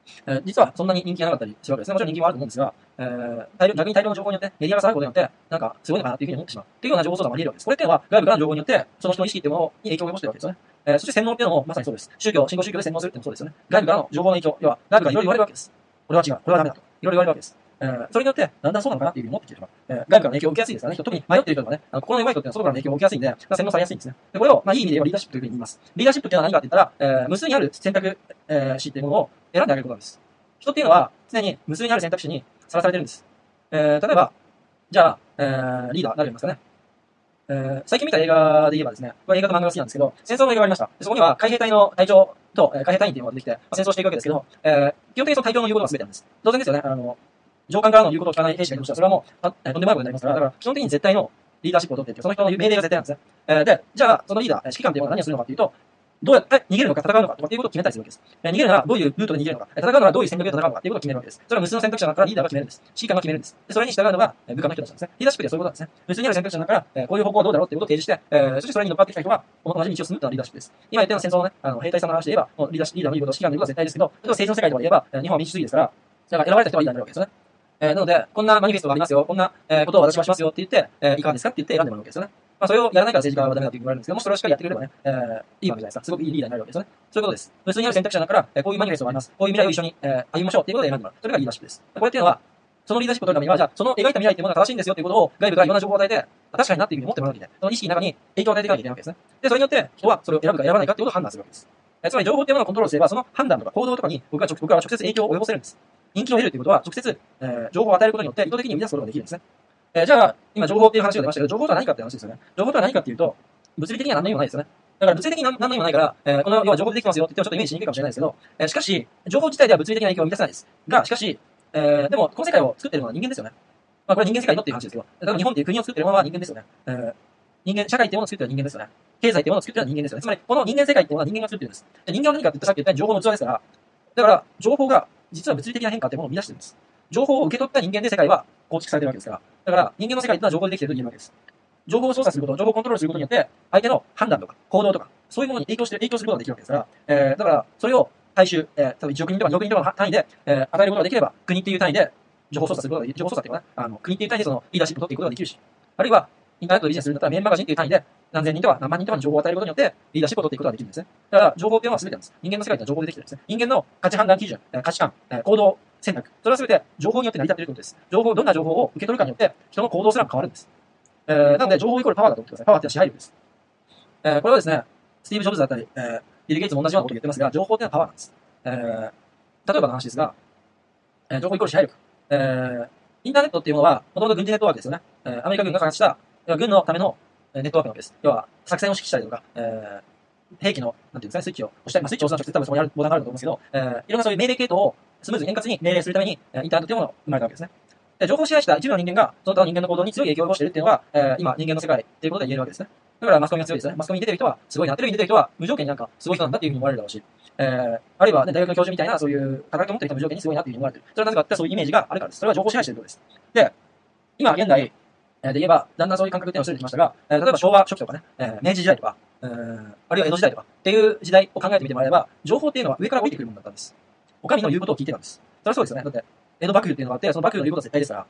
実はそんなに人気がなかったりするわけですね。もちろん人気もあると思うんですが、逆に大量の情報によってメディアが下がることによって、なんかすごいのかなっていうふうに思ってしまう。っていうような情報操作もあり得るわけです。これっていうのは外部からの情報によって、その人の意識っていうものに影響を及ぼしているわけですよね。そして洗脳っていうのもまさにそうです。信仰宗教で洗脳するっていうのもそうですよね。外部からの情報の影響、要は外部からいろいろ言われるわけです。これは違う、これはダメだと。いろいろ言われるわけです。それによって、だんだんそうなのかなっていうふうに思ってきてしまう。外部からの影響を受けやすいですからね。特に迷っている人とかね、心の弱い人っていうのは外からの影響を受けやすいんで、洗脳されやすいんですね。で、これを、いい意味で言えばリーダーシップというふうに言います。リーダーシップっていうのは何かって言ったら、無数にある選択肢っていうものを選んであげることなんです。人っていうのは、常に無数にある選択肢にさらされてるんです。例えば、じゃあ、リーダー、誰がいますかね。最近見た映画で言えばですね、これ映画と漫画が好きなんですけど、戦争の映画がありました。そこには海兵隊の隊長と、海兵隊員っていうのが出てきて、戦争していくわけですけど、基本的にその隊長の言うことが全てなんです。当然ですよね、上官からの言うことを聞かない兵士がいるとしたら、それはもう、とんでもないことになりますから、だから基本的に絶対のリーダーシップを取っていて、その人の命令が絶対なんですね。で、じゃあ、そのリーダー、指揮官っていうのは何をするのかっていうと、どうやって逃げるのか戦うのかとかっていうことを決めたりするわけです。逃げるならどういうルートで逃げるのか、戦うならどういう戦略で戦うのかっていうことを決めるわけです。それは無数の選択肢の中からリーダーが決めるんです。指揮官が決めるんです。でそれに従うのが部下の人たちなんですね。リーダーシップではそういうことなんですね。無数にある選択肢の中から、こういう方向はどうだろうっていうことを提示して、そしてそれに乗っかってきた人が同じ道を進むというのがリーダーシップです。今言ったような戦争のね、兵隊さんの話で言えば、もうリーダーの言うこと、指揮官の言うことは絶対ですけど、例えば政治の世界とかで言えば、日本は民主主義ですから、だから選ばれた人がリーダーになるわけですよね。なので、こんなマニフェストがありますよ、こんな、ことを私はしますよって言って、いかがですかって言って選んでもらうわけですよね。それをやらないから政治家はダメだって言われるんですけども、それをしっかりやってくれればね、いいわけじゃないですか。すごくいいリーダーになるわけですよね。そういうことです。無数にある選択肢の中から、こういうマニフェストがあります。こういう未来を一緒に、歩みましょうっていうことで選んでもらう。それがリーダーシップです。これっていうのは、そのリーダーシップを取るためには、じゃあ、その描いた未来っていうものが正しいんですよっていうことを外部がいろんな情報を与えて、確かになっていうふうに思ってもらわなきゃいけない。その意識の中に影響を与えていかなきゃいけないわけですね。で、それによって人はそれを選ぶか選ばないかっていうことを判断するわけです。つまり情報っていうものをコントロールすれば、その判断とか行動とかに僕らは直接影響を及ぼせるんです。人気を得るということは、直接、情報を与えることによって意図的に生み出すことができるんですね。じゃあ、今情報っていう話が出ましたけど、情報とは何かっていう話ですよね。情報とは何かっていうと、物理的には何の意味もないですよね。だから物理的に何の意味もないから、この要は情報でできますよって言ってもちょっとイメージしにくいかもしれないですけど、しかし、情報自体では物理的な影響を生み出せないです。が、しかし、でも、この世界を作っているのは人間ですよね。これ人間世界のっていう話ですけど、例えば日本っていう国を作っているのは人間ですよね。人間、社会っていうものを作っているのは人間ですよね。経済っていうものを作っているのは人間ですよね。つまり、この人間世界っていうものは人間が作っているんです。人間は何かって言ったらさっき言ったように情報の器ですから、だから、情報が実は物理的な変化っていうものを生み出しているんです。情報を受け取った人間で世界は構築されているわけですから。だから、人間の世界っていうのは情報でできていると言えるわけです。情報を操作すること、情報をコントロールすることによって、相手の判断とか行動とか、そういうものに影響することができるわけですから、だから、それを大衆、例えば1億人とか2億人とかの単位で、与えることができれば、国っていう単位で情報操作することができる。情報操作っていうかな、国っていう単位でそのリーダーシップを取っていくことができるし、あるいは、インターネットをビジネスするんだったら、メールマガジンっていう単位で、何千人とか何万人とかに情報を与えることによって、リーダーシップを取っていくことができるんですね。だから、情報っていうのは全てなんです。人間の世界って情報でできてるんですね。人間の価値判断基準、価値観、行動、選択。それは全て情報によって成り立っているということです。どんな情報を受け取るかによって、人の行動すらも変わるんです。なので、情報イコールパワーだと思ってください。パワーって支配力です。これはですね、スティーブ・ジョブズだったり、ビル・ゲイツも同じようなことを言ってますが、情報っていうのはパワーなんです。例えばの話ですが、情報イコール支配力。インターネットっていうものは、もともと軍事ネットワークですよね。アメリカ軍が開発した、軍のためのネットワークなわけです。要は、作戦を指揮したりとか、兵器の、なんていうんですかね、スイッチを押したり、スイッチを押すのは直接多分そこにあるボタンがあると思うんですけど、いろんなそういう命令系統をスムーズに円滑に命令するために、インターネットというものが生まれたわけですね。で情報を支配した一部の人間が、その他の人間の行動に強い影響を及ぼしているっていうのが、今、人間の世界っていうことで言えるわけですね。だからマスコミが強いですね。マスコミに出てる人は、すごいな。テレビに出てる人は、無条件になんか、すごい人なんだっていうふうに思われるだろうし、あるいは、ね、大学の教授みたいな、そういう高いと思ってる人は無条件にすごいなっていうふうに思われてる。それはなぜかってそういうイメージがあるからです。それは情報を支配していることです。で、今現代、で言えば、だんだんそういう感覚っていうのを薄れてきましたが、例えば昭和初期とかね、明治時代とか、あるいは江戸時代とかっていう時代を考えてみてもらえば、情報っていうのは上から降りてくるものだったんです。お上の言うことを聞いてたんです。それはそうですよね。だって、江戸幕府っていうのがあって、その幕府の言うことは絶対ですから、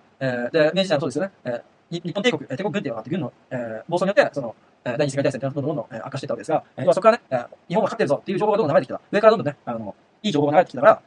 で、明治時代もそうですよね。日本帝国軍っていうのがあって、軍の、暴走によって、その、第二次世界大戦っていうのはどんどん悪化していったわけですが、要はそこからね、日本は勝ってるぞっていう情報がどんどん流れてきた。上からどんどんね、いい情報が流れてきたから、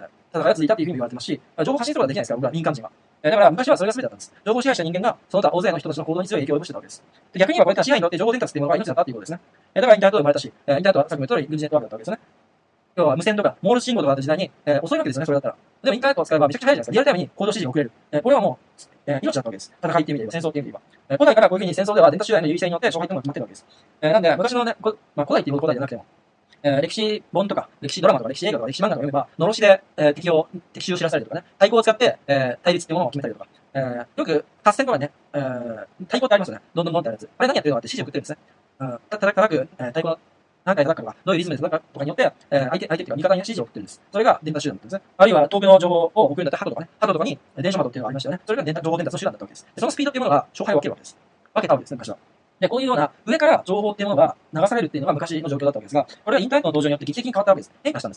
戦いが続いたっていうふうに言われてますし、情報発信することができないですから、僕ら民間人は。だから昔はそれが全てだったんです。情報を支配した人間が、その他大勢の人たちの行動に強い影響を及ぼしてたわけです。で逆にはこういった支配によって情報伝達っていうものが命だったっていうことですね。だからインターネットが生まれたし、インターネットはさっきも言った通り軍事ネットワークだったわけですよね。要は無線とか、モールス信号とかあった時代に、遅いわけですよね、それだったら。でもインターネットを使えばめちゃくちゃ早いじゃないですか。リアルタイムに行動指示が送れる。これはもう、命だったわけです。戦いっていう意味で言えば、戦争っていう意味で言えば。古代からこういうふうに戦争では伝達手段の優位性によって勝敗っていうのが決まってるわけです。なんで、昔のね、古代っていう古代じゃなくても、歴史本とか、歴史ドラマとか、歴史映画とか、歴史漫画とか読めば、のろしで、敵襲を知らされるとかね、太鼓を使って、対立っていうものを決めたりとか、よく、合戦とかね、太鼓ってありますよね。どんどんどんってあるやつ。あれ何やってるのかって指示を送ってるんですね。叩く、太鼓の、何回叩くかとか、どういうリズムで叩くかとかによって、相手っていうか味方に指示を送ってるんです。それが伝達手段だったんですね。あるいは、遠くの情報を送るんだったら、鳩とかね、鳩とかに、電書窓っていうのがありましたよね。それが情報伝達の手段だったわけです。でそのスピードっていうものが勝敗を分けるわけです。分けたわけですね、昔は。で、こういうような上から情報っていうものが流されるっていうのが昔の状況だったわけですが、これはインターネットの登場によって劇的に変わったわけです。変化したんですね。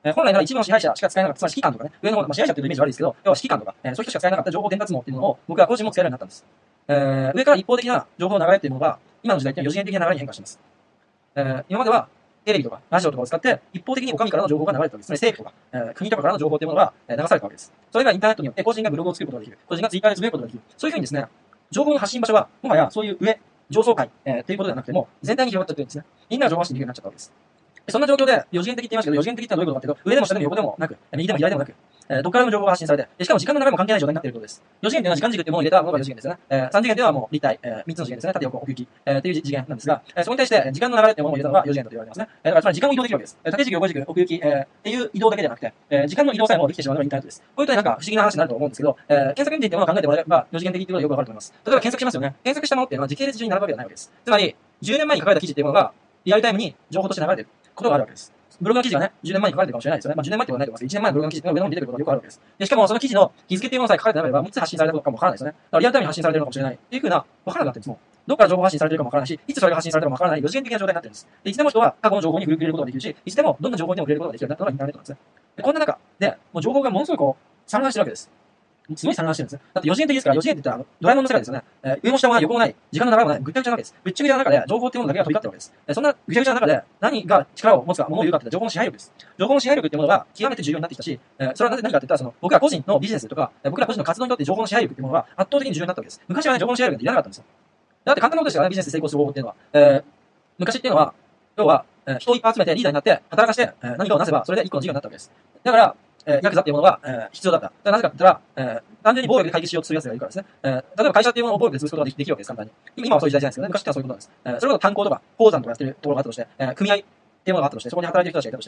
本来なら一部の支配者しか使えなかった、つまり指揮官とかね、上の方、支配者っていうイメージ悪いですけど、要は指揮官とか、そういう人しか使えなかった情報伝達網っていうのを僕は個人も使えるようになったんです。上から一方的な情報の流れっていうのが、今の時代っていうのは4次元的な流れに変化しています。今までは、テレビとかラジオとかを使って、一方的にお上からの情報が流れてるわけです。つまり政府とか、国とかからの情報っていうものが、流されたわけです。それがインターネットによって個人がブログを作ることができる。個人がツイッターでつぶやくことができる。そういうふうにですね、情報の発信場所は、もはやそういう上層階、っていうことではなくても、全体に広がっちゃってるんですね。みんなが情報発信できるようになっちゃったわけです。そんな状況で、4次元的って言いましたけど、4次元的ってのはどういうことかというと、上でも下でも横でもなく、右でも左でもなく、どこからでも情報が発信されて、しかも時間の流れも関係ない状態になっているということです。4次元というのは時間軸っていうものを入れたものが4次元ですよね。3次元ではもう立体、3つの次元ですね。縦横奥行き、っていう次元なんですが、そこに対して時間の流れっていうものを入れたのが4次元と言われてますね。だからつまり時間を移動できるわけです。縦軸、横軸、奥行き、っていう移動だけではなくて、時間の移動さえもできてしまうのがインターネットです。こういうとなんか不思議な話になると思うんですけど、検索エンジンっていうものを考えてもらえば4次元的っていうことがよくわかると思います。例えば検索しますよね。検索したものっていうのは時系列順に並ぶわけではないわけです。つまり、10年前に書かれた記事っていうものがリアルタイムに情報として流れていることがあるわけです。ブログの記事がね、10年前に書かれてるかもしれないですよね。10年前ってことはないと思います。1年前のブログの記事が上の方に出てくることがよくあるわけです。で、しかもその記事の日付っていうものさえ書かれてなければ、いつ発信されたのかもわからないですよね。だからリアルタイムに発信されてるのかもしれないっていうふうな、わからなくなってるんですもん。どこから情報発信されてるかもわからないし、いつそれが発信されたかもわからない4次元的な状態になってるんです。で、いつでも人は過去の情報に触れることができるし、いつでもどんな情報にも触れることができるようになったのがインターネットなんですね。で、こんな中で、もう情報がものすごいこう、散乱してるわけです。すごい散乱してるんですね。だって4次元的ですから、4次元って言ったらドラえもんの世界ですよね。上も下もない、横もない、時間の流れもない、ぐっちゃぐちゃなわけです。ぐっちゃぐちゃの中で情報っていうものだけが飛び交ってるわけです。そんなぐちゃぐちゃの中で何が力を持つか、ものを言うかって言ったら情報の支配力です。情報の支配力っていうものが極めて重要になってきたし、それはなぜ何かって言ったら、僕ら個人のビジネスとか、僕ら個人の活動にとって情報の支配力っていうものが圧倒的に重要になったわけです。昔はね、情報の支配力っていらなかったんですよ。だって簡単なことですからね、ビジネスで成功する方法っていうのは。昔っていうのは、要は、人をいっぱい集めてリーダーになって働かして、何かをなせば、それで一個の事業になったわけです。だから、ヤクザっていうものが、必要だった。なぜかって言ったら、単純に暴力で解決しようとする奴がいるからですね。例えば会社っていうものを暴力で潰すことができるわけです、簡単に。今はそういう時代じゃないですけどね。昔ってのはそういうことなんです。それこそ炭鉱とか、鉱山とかやってるところがあったとして、組合っていうものがあったとして、そこに働いてる人たちがいたとして、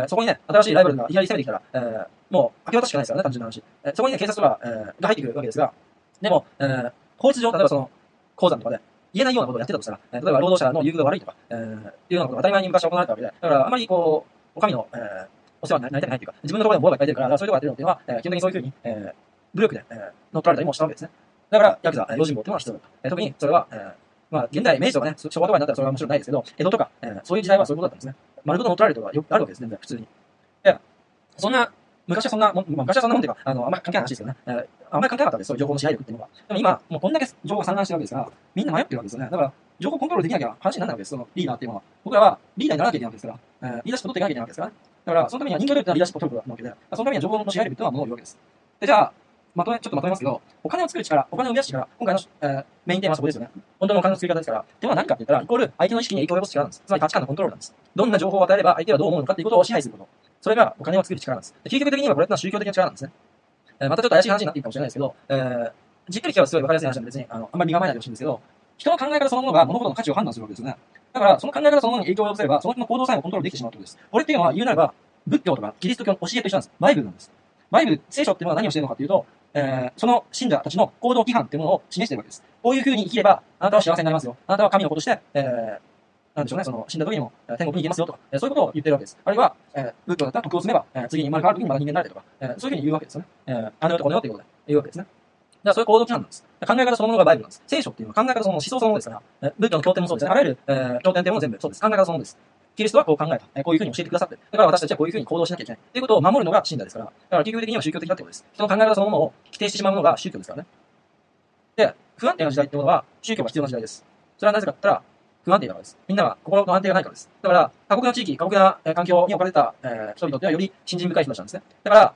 そこにね、新しいライバルがいきなり攻めてきたら、もう明け渡ししかないですからね、単純な話。そこにね、警察とか、が入ってくるわけですが、でも、法律上、例えばその、鉱山とかで、言えないようなことをやってたとしたら、例えば労働者の優遇が悪いとか、いうようなことが当たり前に昔行われたわけで、だからあまりこう、お上の、お世話になりたくないというか、自分のところでも物がいっぱい出るから、そういうところやってるのっていうのは、基本的にそういうふうに、武力で、乗っ取られたりもしたわけですね。だから、ヤクザ、用心棒っていうのは必要だと。特にそれは、まあ、現代、明治とかね、昭和とかになったらそれはもちろんないですけど、江戸とか、そういう時代はそういうことだったんですね。丸ごと乗っ取られることがよくあるわけです、全然、普通に。そんな、昔はそんなもん、昔はそんなもんっていうか、あんまり関係ない話ですよね。あんまり関係なかったわけです、そういう情報の支配力っていうのが。でも今、もうこんだけ情報が散乱してるわけですから、みんな迷ってるわけですよね。だから、情報コントロールできなきゃ話にならないわけです、そのリーダーっていうのは。僕らはリーダーにならなきゃいけないわけですから、リーダーシップ取っていかなきゃいけないわけですからね。だから、そのためには人間力というのはリーダーシップを取ることなわけで、そのためには情報の支配力っていうのはものを言うわけです。で、じゃあ、ちょっとまとめますけど、お金を作る力、お金を生み出す力、今回の、メインテーマはそこですよね。本当のお金の作り方ですから。っていうのは何かって言ったら、イコール相手の意識に影響を及ぼす力なんです。つまり価値観のコントロールなんです。どんな情報を与えれば相手はどう思うのかっていうことを支配すること。それがお金を作る力なんです。究極的にはこれってのは宗教的な力なんですね。またちょっと怪しい話になっていいかもしれないですけど、じっくり聞けばすごい分かりやすい話なんで別に、あんまり身構えないでほしいんですけど、人の考え方そのものが物事の価値を判断するわけですよね。だから、その考え方そのものに影響を及ぼせれば、その人の行動さえもコントロールできてしまうということです。これっていうのは言うなれば、仏教とかキリスト教の教えと一緒なんです。バイブルなんです。バイブル、聖書っていうのは何をしているのかというと、その信者たちの行動規範っていうものを示しているわけです。こういう風に生きれば、あなたは幸せになりますよ。あなたは神の子として、なんでしょうね、その死んだ時にも天国に行けますよとか、そういうことを言ってるわけです。あるいは、仏教だったら徳を積めば、次に生まれ変わる時にまた人間になれとか、そういう風に言うわけですよね。あの世とこの世ということで言うわけですね。だからそういう行動規範なんです。考え方そのものがバイブルなんです。聖書っていうのは考え方そのもの、思想そのものですから、仏教の経典もそうですね。あらゆる、経典っていうもの全部そうです。考え方そのものです。キリストはこう考えた。こういう風に教えてくださって。だから私たちはこういう風に行動しなきゃいけない。ということを守るのが信者ですから。だから究極的には宗教的だってことです。人の考え方そのものを規定してしまうのが宗教ですからね。で、不安定な時代っていうものは宗教が必要な時代です。それはなぜかって言ったら、不安定だからです。みんなが心の安定がないからです。だから、過酷な地域、過酷な環境に置かれた人々ってはより信心深い人たちなんですね。だから、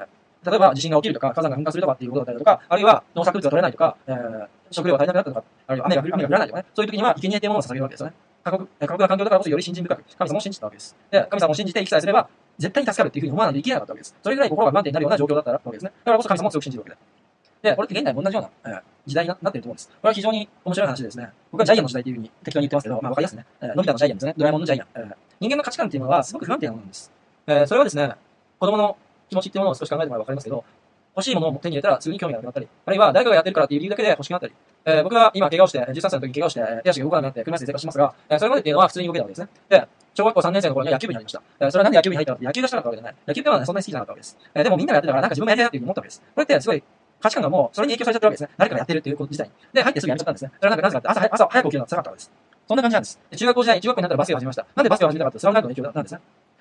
例えば地震が起きるとか、火山が噴火するとかっていうことだったりとか、あるいは農作物が取れないとか、食料が足りなくなったとか、あるいは雨が降らないとかね、そういう時には生贄っていうものを捧げるわけですよね。過酷な環境だからこそより信心深く、神様を信じたわけです。で、神様を信じて生きさえすれば、絶対に助かるっていうふうに思わないと生きなかったわけです。それぐらい心が不安定になるような状況だったわけですね。だからこそ神様を強く信じるわけで。で、これって現代も同じような、時代になっていると思うんです。これは非常に面白い話でですね、僕はジャイアンの時代というふうに適当に言ってますけど、まあわかりやすいね。のび太のジャイアンですね。ドラえもんのジャイアン。人間の価値観っていうのはすごく不安定なものなんです。それはですね、子供の気持ちっていうものを少し考えてもらえばわかりますけど、欲しいものを手に入れたらすぐに興味がなくなったり、あるいは誰かがやってるからっていう理由だけで欲しくなったり、僕は今怪我をして、13歳の時に怪我をして、手足が動かなくなって車椅子で生活してますが、それまでっていうのは普通に動けたわけですね。で、小学校3年生の頃には野球部に入りました。それはなんで野球部に入ったかって野球がしたかったわけじゃない。野球部は、ね、そんなに好きじゃなかったわけです。でもみんながやってたからなんか自分もやりたいなっていうふうに思ったわけです。これってすごい価値観がもうそれに影響されちゃってるわけですね。誰かがやってるっていうこと自体に。で、入ってすぐやめちゃったんですね。それはなぜかって朝早く起きるのが辛かったわけです。そんな感じなんです。中学校時代、中学校になったらバスケを始めました。なんでバスケを始めたかってスラムダンクの影響なんですね。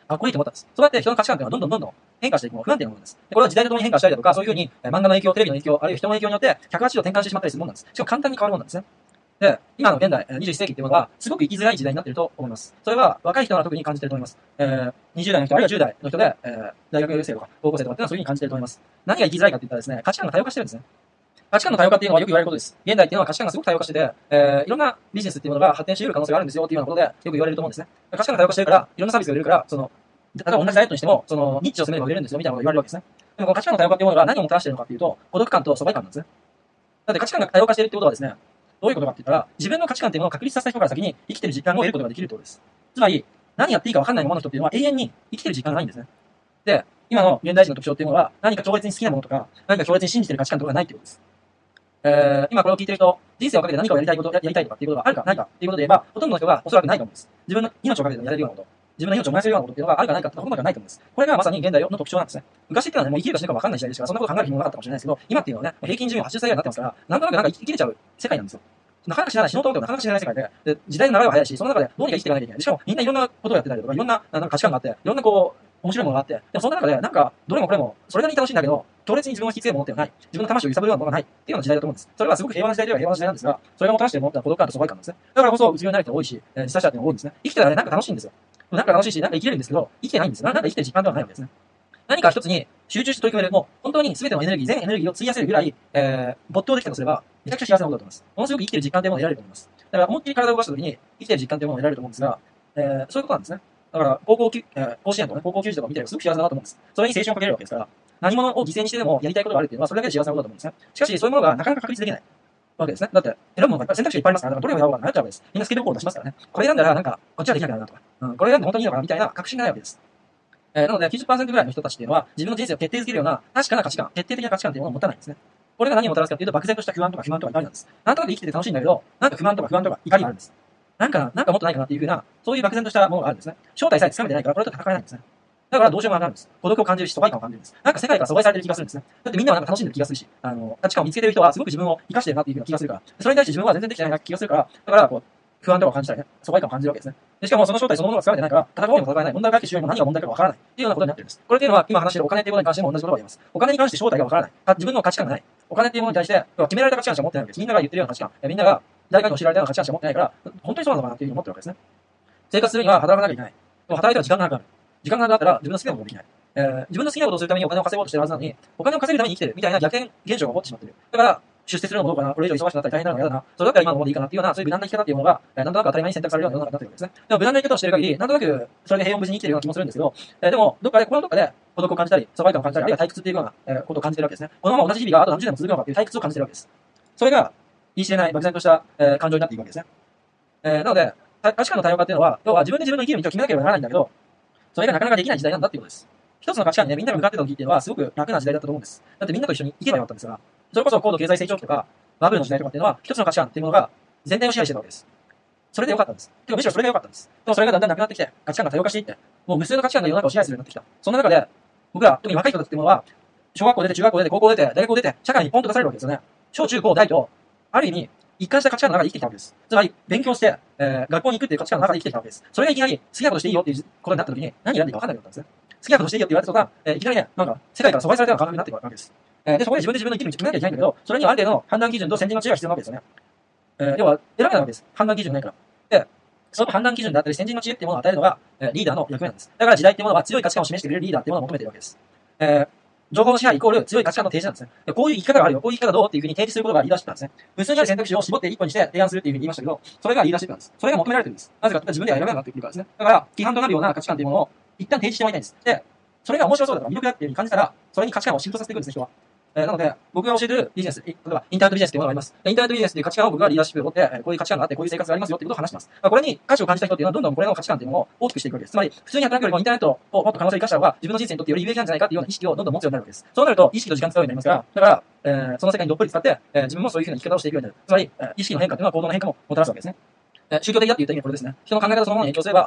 かっこいいと思ったんです。そうやって人の価値観っていうのはどんどん変化していくもの、不安定なものです。でこれは時代とともに変化したりだとか、そういうふうに、漫画の影響、テレビの影響、あるいは人の影響によって、180度転換してしまったりするものなんです。しかも簡単に変わるものなんですね。で、今の現代、21世紀っていうものは、すごく生きづらい時代になっていると思います。それは、若い人は特に感じていると思います。20代の人、あるいは10代の人で、大学生とか、高校生とかっていうのはそういうふうに感じていると思います。何が生きづらいかって言ったらですね、価値観が多様化してるんですね。価値観の多様化っていうのはよく言われることです。現代っていうのは価値観がすごく多様化してて、いろんなビジネスっていうものが発展し得る可能性があるんですよっていうようなことで、よく言われると思うんですね。価値観が多様化してるから、いろんなサービスが売れるから、例えば同じダイエットにしても、ニッチを攻めれば売れるんですよみたいなことが言われるわけですね。でもこの価値観の多様化っていうものが何をもたらしているのかっていうと、孤独感と疎外感なんですね。だって価値観が多様化しているってことはですね、どういうことかって言ったら、自分の価値観っていうものを確立させた人から先に生きてる実感を得ることができるってことです。つまり、何やっていいか分かんないままの人っていうのは永遠に生きてる実感がないんですね。で、今の現代人の特徴っていうのは、何か強烈に好きなものとか、何か強烈に信じてる価値観とかがないってことです。今これを聞いてる人、人生をかけて何かをやりたいとかっていうことがあるかないかっていうことで言えば、ほとんどの人がおそらくないと思うんです。自分の命をかけてやれるようなこと、自分の命を燃やせるようなことっていうのがあるかないかってほとんどがないと思うんです。これがまさに現代の特徴なんですね。昔っていうのはね、もう生きるか死ぬか分かんない時代ですから、そんなこと考える暇もなかったかもしれないですけど、今っていうのはね、平均寿命80歳ぐらいになってますから、なんとなく生きれちゃう世界なんですよ。なかなか死なない、死のうと思ってもなかなか死なない世界で、時代の流れは早いし、その中でどうにか生きていかなきゃいけない。しかもみんないろんなことをやってたりとか、いろんな価値観があって、いろんな面白いものがあって、でもその中でどれもこれも、それなりに楽しいんだけど、強烈に自分を引きつけるものってない。自分の魂を揺さぶるようなものがない。っていうような時代だと思うんです。それはすごく平和な時代では平和な時代なんですが、それがもたらしているものって孤独感と疎外感なんですね。だからこそ、うつ病になる人が多いし、自殺者っていうのが多いんですね。生きてたらね、なんか楽しいんですよ。なんか楽しいし、なんか生きれるんですけど、生きてないんです。なんか生きてる実感ではないわけですね。何か一つに集中して取り組める、もう本当に全てのエネルギー、全エネルギーを費やせるぐらい、没頭できたとすれば、めちゃくちゃ幸せなことだと思います。ものすごく生きてる実感というものを得られると思います。だから思いっきり体を動かしたときに、生きてる実感というものを得られると思うんですが、そういうことなんですね。だから、甲子園とかね、高校球児とか見てればすごく幸せだなと思うんです。それに青春をかけれるわけですから、何者を犠牲にしてでもやりたいことがあるっていうのは、それだけで幸せなことだと思うんですね。しかし、そういうものがなかなか確立できないわけですね。だって、選ぶものが選択肢がいっぱいありますから、だからどれを選ぼうかなっちゃうわけです。みんなスケベコール出しますからね。これ選んだら、なんか、こっちはできなくなるなとか、これ選んで本当にいいのかなみたいな確信がないわけです。なので、90% ぐらいの人たちっていうのは、自分の人生を決定づけるような、確かな価値観、決定的な価値観っていうものを持たないんですね。これが何をもたらすかっていうと、漠然とした不安とか不満とか怒りなんです。なんとなく生きてて楽しいんだけど、なんか不満とか不安とか怒りがあるんです。なんかもっとないかなっていうふうな、そういう漠然としたものがあるんですね。正体さえ掴めてないから、これと戦えないんですね。だからどうしようもなくなるんです。孤独を感じるし、疎外感を感じるんです。なんか世界から疎外されてる気がするんですね。だってみんなはなんか楽しんでる気がするし、価値観を見つけてる人はすごく自分を生かしてるなっていうふうな気がするから、それに対して自分は全然できてないなって気がするから、だから不安とかを感じたりね、疎外感を感じるわけですね。でしかもその正体そのものが掴めてないから、戦おうにも戦えない、問題を解決しようにも何が問題かわからないっていうようなことになってるんです。これっていうのは今話しているお金っていうことに関しても同じことが言えます。お金に関して正体がわからない。自分の価値観がない。お金っていうものに対して、決められた価値観しか持ってないわけです。みんなが言ってるような価値観、みんなが誰かに教えられたような価値観しか持ってないから、本当にそうなのかなっていうふうに思ってるわけですね。生活するには働かなきゃいけない。でも働いては時間がなくなる。時間がなくなったら自分の好きなことができない。自分の好きなことをするためにお金を稼ごうとしてるはずなのに、お金を稼ぐために生きてるみたいな逆転現象が起こってしまっている。だから、出世するのもどうかな、これ以上忙しくなったり大変なのが嫌だな、それだったら今のままでいいかなっていうような、そういう無難な生き方っていうものが、なんとなく当たり前に選択されるような世の中になっているわけですね。でも無難な生き方をしている限り、なんとなく、それで平穏無事に生きているような気もするんですけど、でも、心のどっかで孤独を感じたり、疎外感を感じたり、あるいは退屈っていうような、ことを感じているわけですね。このまま同じ日々があと何十年も続くのかっていう退屈を感じているわけです。それが、言い知れない漠然とした、感情になっていくわけですね。なので、価値観の多様化っていうのは、要は自分で自分の生きる道を決めなければならないんだけど、それがなかなかできない時代なんだっていうことです。一つの価値観にね、みんなが向かってた時っていうのはすごく楽な時代だったと思うんです。だってみんなと一緒に生きればよかったんですが、それこそ高度経済成長期とか、バブルの時代とかっていうのは、一つの価値観っていうものが全体を支配してたわけです。それでよかったんです。てかむしろそれがよかったんです。でもそれがだんだんなくなってきて、価値観が多様化していって、もう無数の価値観が世の中を支配するようになってきた。その中で、僕ら、特に若い人たちっていうものは、小学校出て、中学校出て、高校出て、大学を出て、社会にポンと出されるわけですよね。小中高大と、ある意味、一貫した価値観の中で生きてきたわけです。つまり、勉強して、学校に行くっていう価値観の中で生きてきたわけです。それがいきなり、好きなことしていいよっていうことになった時に、何選んでいいか分かんないかったんですね。好きなことしていいよって言われた途端、いきなりね、なんか、世界から阻害されたような感覚になっていくわけです。で、そこで自分で自分の生きる道を決めなきゃいけないんだけど、それにはある程度の判断基準と先人の知恵が必要なわけですよね。要は、選べないわけです。判断基準がないから。で、その判断基準であったり、先人の知恵っていうものを与えるのが、リーダーの役目なんです。だから時代っていうものは強い価値観を示してくれるリーダーっていうものを求めているわけです。情報の支配イコール強い価値観の提示なんですね。こういう生き方があるよ、こういう生き方どうっていうふうに提示することがリーダーシップなんですね。無数にある選択肢を絞って一個にして提案するっていうふうに言いましたけど、それがリーダーシップなんです。それが求められてるんです。なぜかというと自分では選べなくなってくるからですね。だから、規範となるような価値観っていうものを一旦提示しておいたいんです。で、それが面白そうだとか魅力だっていうふうに感じたら、それに価値観を浸透させていくんですね、人は。なので、僕が教えてるビジネス、例えばインターネットビジネスというものがあります。インターネットビジネスという価値観を僕がリーダーシップを持って、こういう価値観があって、こういう生活がありますよっていうことを話してます。これに価値を感じた人っていうのは、どんどんこれの価値観っていうのを大きくしていくわけです。つまり、普通に働くよりもインターネットをもっと可能性を生かした方が、自分の人生にとってより有益なんじゃないかっていうような意識をどんどん持つようになるわけです。そうなると、意識と時間使うようになりますから、だから、その世界にどっぷり使って、自分もそういうふうな生き方をしていくようになる。つまり、意識の変化っていうのは行動の変化ももたらすわけですね。宗教的だって言った意味はこれですね。人の考え方そのものに影響すれば、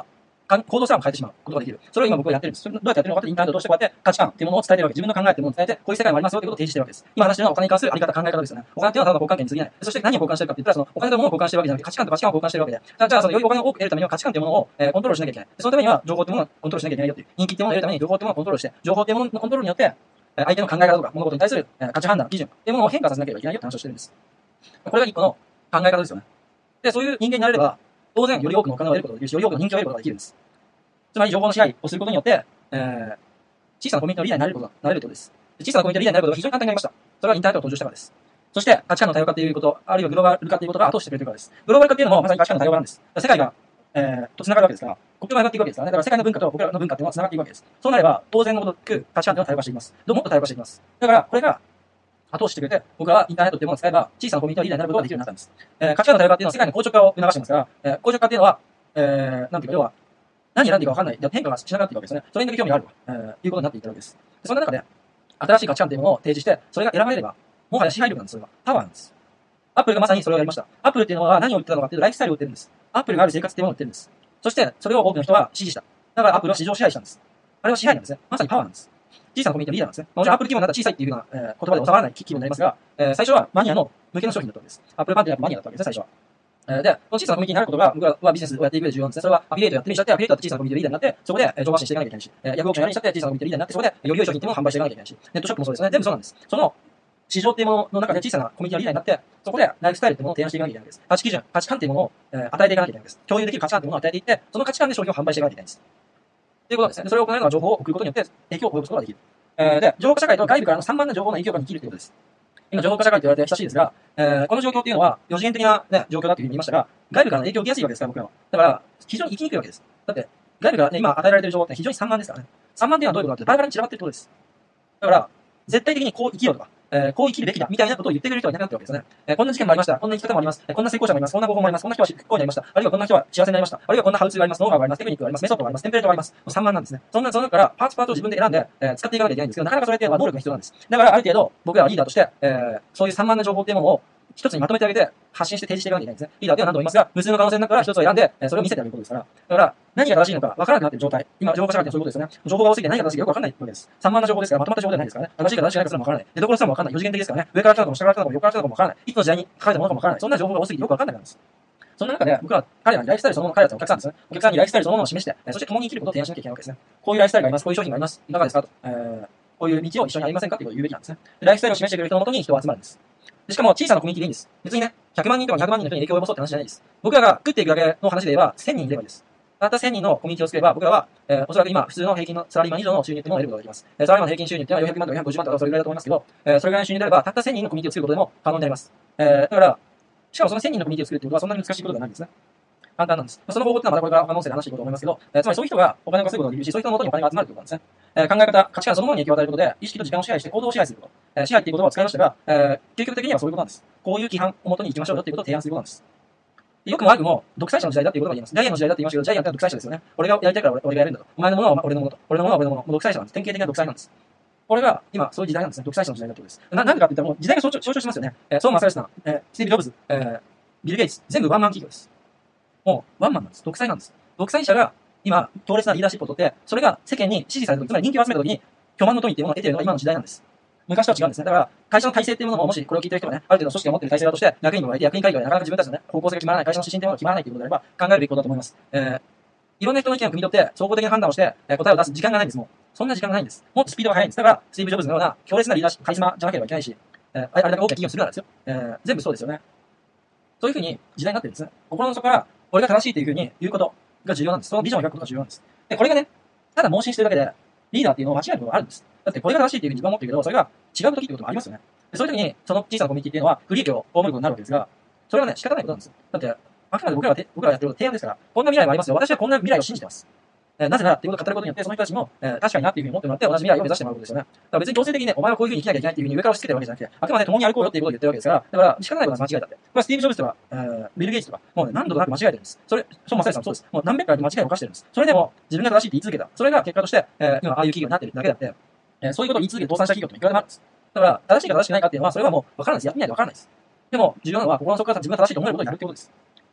行動すらも変えてしまうことができる。それを今僕はやってるんです。それどうやってやってるのかってインターネットを通してこうやって価値観っていうものを伝えてるわけです。自分の考えっていうものを伝えて、こういう世界もありますよということを提示してるわけです。今話してるのはお金に関するあり方、考え方ですよね。お金っていうのはただの交換権に過ぎない。そして何を交換してるかって言ったら、そのお金と物を交換してるわけじゃなくて、価値観と価値観を交換してるわけで。じゃあ、そのよりお金を多く得るためには価値観っていうものを、コントロールしなきゃいけない。そのためには情報っていうものをコントロールしなきゃいけないよっていう。人気っていうものを得るために情報っていうものをコントロールして、情報っていうもののコントロールによって、相手の考え方とか物事に対する価値判断、基準っていうものを変化させなければいけないよって話をしてるんです。これが一個の考え方ですよね。で、そういう人間になれれば、当然より多くのお金を得ることができるし、より多くの人気を得ることができるんです。つまり情報の支配をすることによって、小さなコミュニティのリーダーになれることです。小さなコミュニティのリーダーになることが非常に簡単になりました。それはインターネットを登場したからです。そして、価値観の多様化ということ、あるいはグローバル化ということが後押ししてくれているからです。グローバル化っていうのもまさに価値観の多様化なんです。世界が、と繋がるわけですから、国境が上がっていくわけですからね。だから世界の文化と僕らの文化っていうのは繋がっていくわけです。そうなれば、当然のごとく価値観っていうのは多様化していきます。もっと多様化していきます。だから、これが、後押ししてくれて、僕はインターネットっていうものを使えば、小さなコミュニティのリーダーになることができるようになったんです。価値観の多様化っていうのは世界の硬直化を促してますから、硬直化っていうのは、なんていうか、要は、何選んでいいか分かんない。変化がしなくなっていくわけですね。それにだけ興味があると、いうことになっていったわけです。でそんな中で、新しい価値観というものを提示して、それが選ばれれば、もはや支配力なんです、それは。パワーなんです。アップルがまさにそれをやりました。アップルっていうのは何を売ってたのかっていうと、ライフスタイルを売ってるんです。アップルがある生活っていうものを売ってるんです。そして、それを多くの人は支持した。だからアップルは市場を支配したんです。あれは支配なんですね。まさにパワーなんです。小さなコミュニティのリーダーなんですね。もちろんアップル規模になったら小さいっていうような、言葉で収まらない規模になりますが、最初はマニアの向けの商品だったわけです。アップルパンってやっぱマニアだったわけですね、最初は。で、この小さなコミュニティになることが、僕らはビジネスをやっていく上で重要なんですね。それはアフィリエイトやってみちゃって、アフィリエイトだって小さなコミュニティのリーダーになって、そこで情報発信していかなきゃいけないし、ヤフーオークションやりにちゃって、小さなコミュニティのリーダーになって、そこでより良い商品っていうのを販売していかなきゃいけないし、ネットショップもそうですね。全部そうなんです。その市場っていうものの中で小さなコミュニティのリーダーになって、そこでライフスタイルっていうものを提案していかなきゃいけないわけです。価値基準、価値観っていうものを、与えていかなきゃいけないわけです。共有できる価値観っていうものを与えていって、その価値観で商品を販売していかなきゃいけないんです。ということですね。それを行うのは情報を送ることによって影響を及ぼすことができる。で、情報化社会と外部からの散漫な情報の影響ができるということです。今、情報化社会と言われて親しいですが、この状況っていうのは、4次元的な、ね、状況だというふうに言いましたが、外部からの影響を受けやすいわけですから、僕らは。だから、非常に生きにくいわけです。だって、外部からね、今与えられている情報って非常に散漫ですからね。散漫っていうのはどういうことかって、バラバラに散らばっているってことです。だから、絶対的にこう生きようとか、こう生きるべきだ、みたいなことを言ってくれる人はいなくなってるわけですね。こんな事件もありました。こんな生き方もあります。こんな成功者もいます。こんな方法もあります。こんな人は不幸になりました。あるいはこんな人は幸せになりました。あるいはこんなハウツーがあります。ノウハウがあります。テクニックがあります。メソッドがあります。テンプレートがあります。散漫なんですね。その中からパーツを自分で選んで、使っていかなきゃいけないんですけど、なかなかそれっていうのは能力が必要なんです。だから、ある程度、僕らはリーダーとして、そういう散漫な情報っていうものを、一つにまとめてあげて、発信して提示していかなきゃいけないんですね。リーダーっていうのは何度も言いますが、無数の可能性の中から一つを選んで、それを見せてあげることですから。だから、何が正しいのか分からなくなっている状態。今、情報化社会ってそういうことですよね。情報が多すぎて何が正しいかよく分かんないわけです。散漫な情報ですから、まとまった情報ではないですからね。正しいか正しくないかすらも分からない。で、どころすらも分からない。4次元的ですからね。上から来たのかも下から来たのかも横から来たのかも分からない。いつの時代に書かれたものかも分からない。そんな情報が多すぎてよく分かんないからです。そんな中で、僕ら、彼らにライフスタイルそのもの、彼らとお客さんですね。お客さんにライフスタイルそのものを示して、そして共に生きることを提案しなきゃいけないわけですね。こういうライフスタイルがあります。こういう商品があります。いかがですかと。こういう道を一緒に歩みませんかということを言うべきなんですね。ライフスタイルを示してくれる人のもとに人は集まるんです。しかも小さなコミュニティでいいんです。別にね、100万人とか200万人の人に影響を及ぼそうって話じゃないです。僕らが食っていくだけの話で言えば、1000人いればいいです。たった1000人のコミュニティを作れば、僕らは、おそらく今、普通の平均のサラリーマン以上の収入っていうのを得ることができます。サラリーマンの平均収入っていうのは400万とか450万とかそれぐらいだと思いますけど、それぐらいの収入であれば、たった1000人のコミュニティを作ることでも可能になります。だから、しかもその1000人のコミュニティを作るってことはそんなに難しいことではないんですね。簡単なんです。その方法ってのはまたこれから他の音声で話していこうと思いますけど、つまりそういう人がお金を稼ぐことができるし、そういう人の元にお金が集まるということなんですね。考え方、価値観そのものに影響を与えることで、意識と時間を支配して行動を支配すること。支配っていう言葉を使いましたが、究極的にはそういうことなんです。こういう規範を元に行きましょうよっていうことを提案することなんです。良くも悪くも、独裁者の時代だっていうことが言えます。ジャイアンの時代だって言いましたけど、ジャイアンってのは独裁者ですよね。俺がやりたいから俺がやるんだと。お前のものは俺のものと。俺のものは俺のもの。もう独裁者なんです。典型的な独裁なんです。これが今、そういう時代なんですね。独裁者の時代だってことです。なんでかって言ったらもう時代が象徴しますよね。ソーマ・サルスタン、スティーブ・ジョブズ、ビル・ゲイツ、全部ワンマン企業です。もうワンマンなんです。独裁なんです。独裁者が今、強烈なリーダーシップを取って、それが世間に支持された時、つまり人気を集めた時に、巨万の富っていうものを得ているのが今の時代なんです。昔とは違うんですね。だから、会社の体制っていうものも、もしこれを聞いてる人がね、ある程度の組織を持っている体制だとして、役員にもらえて、役員会議でなかなか自分たちのね、方向性が決まらない、会社の指針っていうものが決まらないということであれば、考えるべきことだと思います。いろんな人の意見を汲み取って、総合的な判断をして、答えを出す時間がないんです。もう。そんな時間がないんです。もっとスピードが速いんです。だから、スティーブ・ジョブズのような強烈なリーダーシップ、カリスマじゃなければいけないし、あれだけ大きな企業をするならですよ。全部そうですよね。そういうふうに時代になってるんですね。心の底から、俺が正しいというふうに言うことが重要なんです。そのビジョンを描くことが重要なんです。で、これがね、ただ盲信してるだけで、リーダーっていうのを間違えることがあるんです。だってこれが正しいっていうふうに自分は思ってるけど、それが違う時ってこともありますよね。でそういう時に、その小さなコミュニティっていうのは、不利益を被ることになるわけですが、それはね、仕方ないことなんです。だって、あくまで僕らがやってることは提案ですから、こんな未来もありますよ。私はこんな未来を信じてます。なぜならっていうことを語ることによって、その人たちも、確かになっていうふうに思ってもらって、同じ未来を目指してもらうことですよね。だから別に強制的にね、お前はこういうふうに生きなきゃいけないっていうふうに上から押し付けてるわけじゃなくて、あくまで共に歩こうよっていうことを言ってるわけですから、だから仕方ないことは間違えたって。これはスティーブ・ジョブズとか、ビル・ゲイツとか、もうね、何度となく間違えてるんです。それ、ショーン・マサイさんもそうです。もう何百回も間違いを犯してるんです。それでも、自分が正しいって言い続けた。それが結果として、今、ああいう企業になってるだけだって、そういうことを言い続けて倒産した企業っていくらでもあるんです。だから、正しいか正しくないかっていうのは、それはもう分からないです。やってみないと分からないです。でも、重要なのは、心の底から自分が正しいと思えることをやるってことです。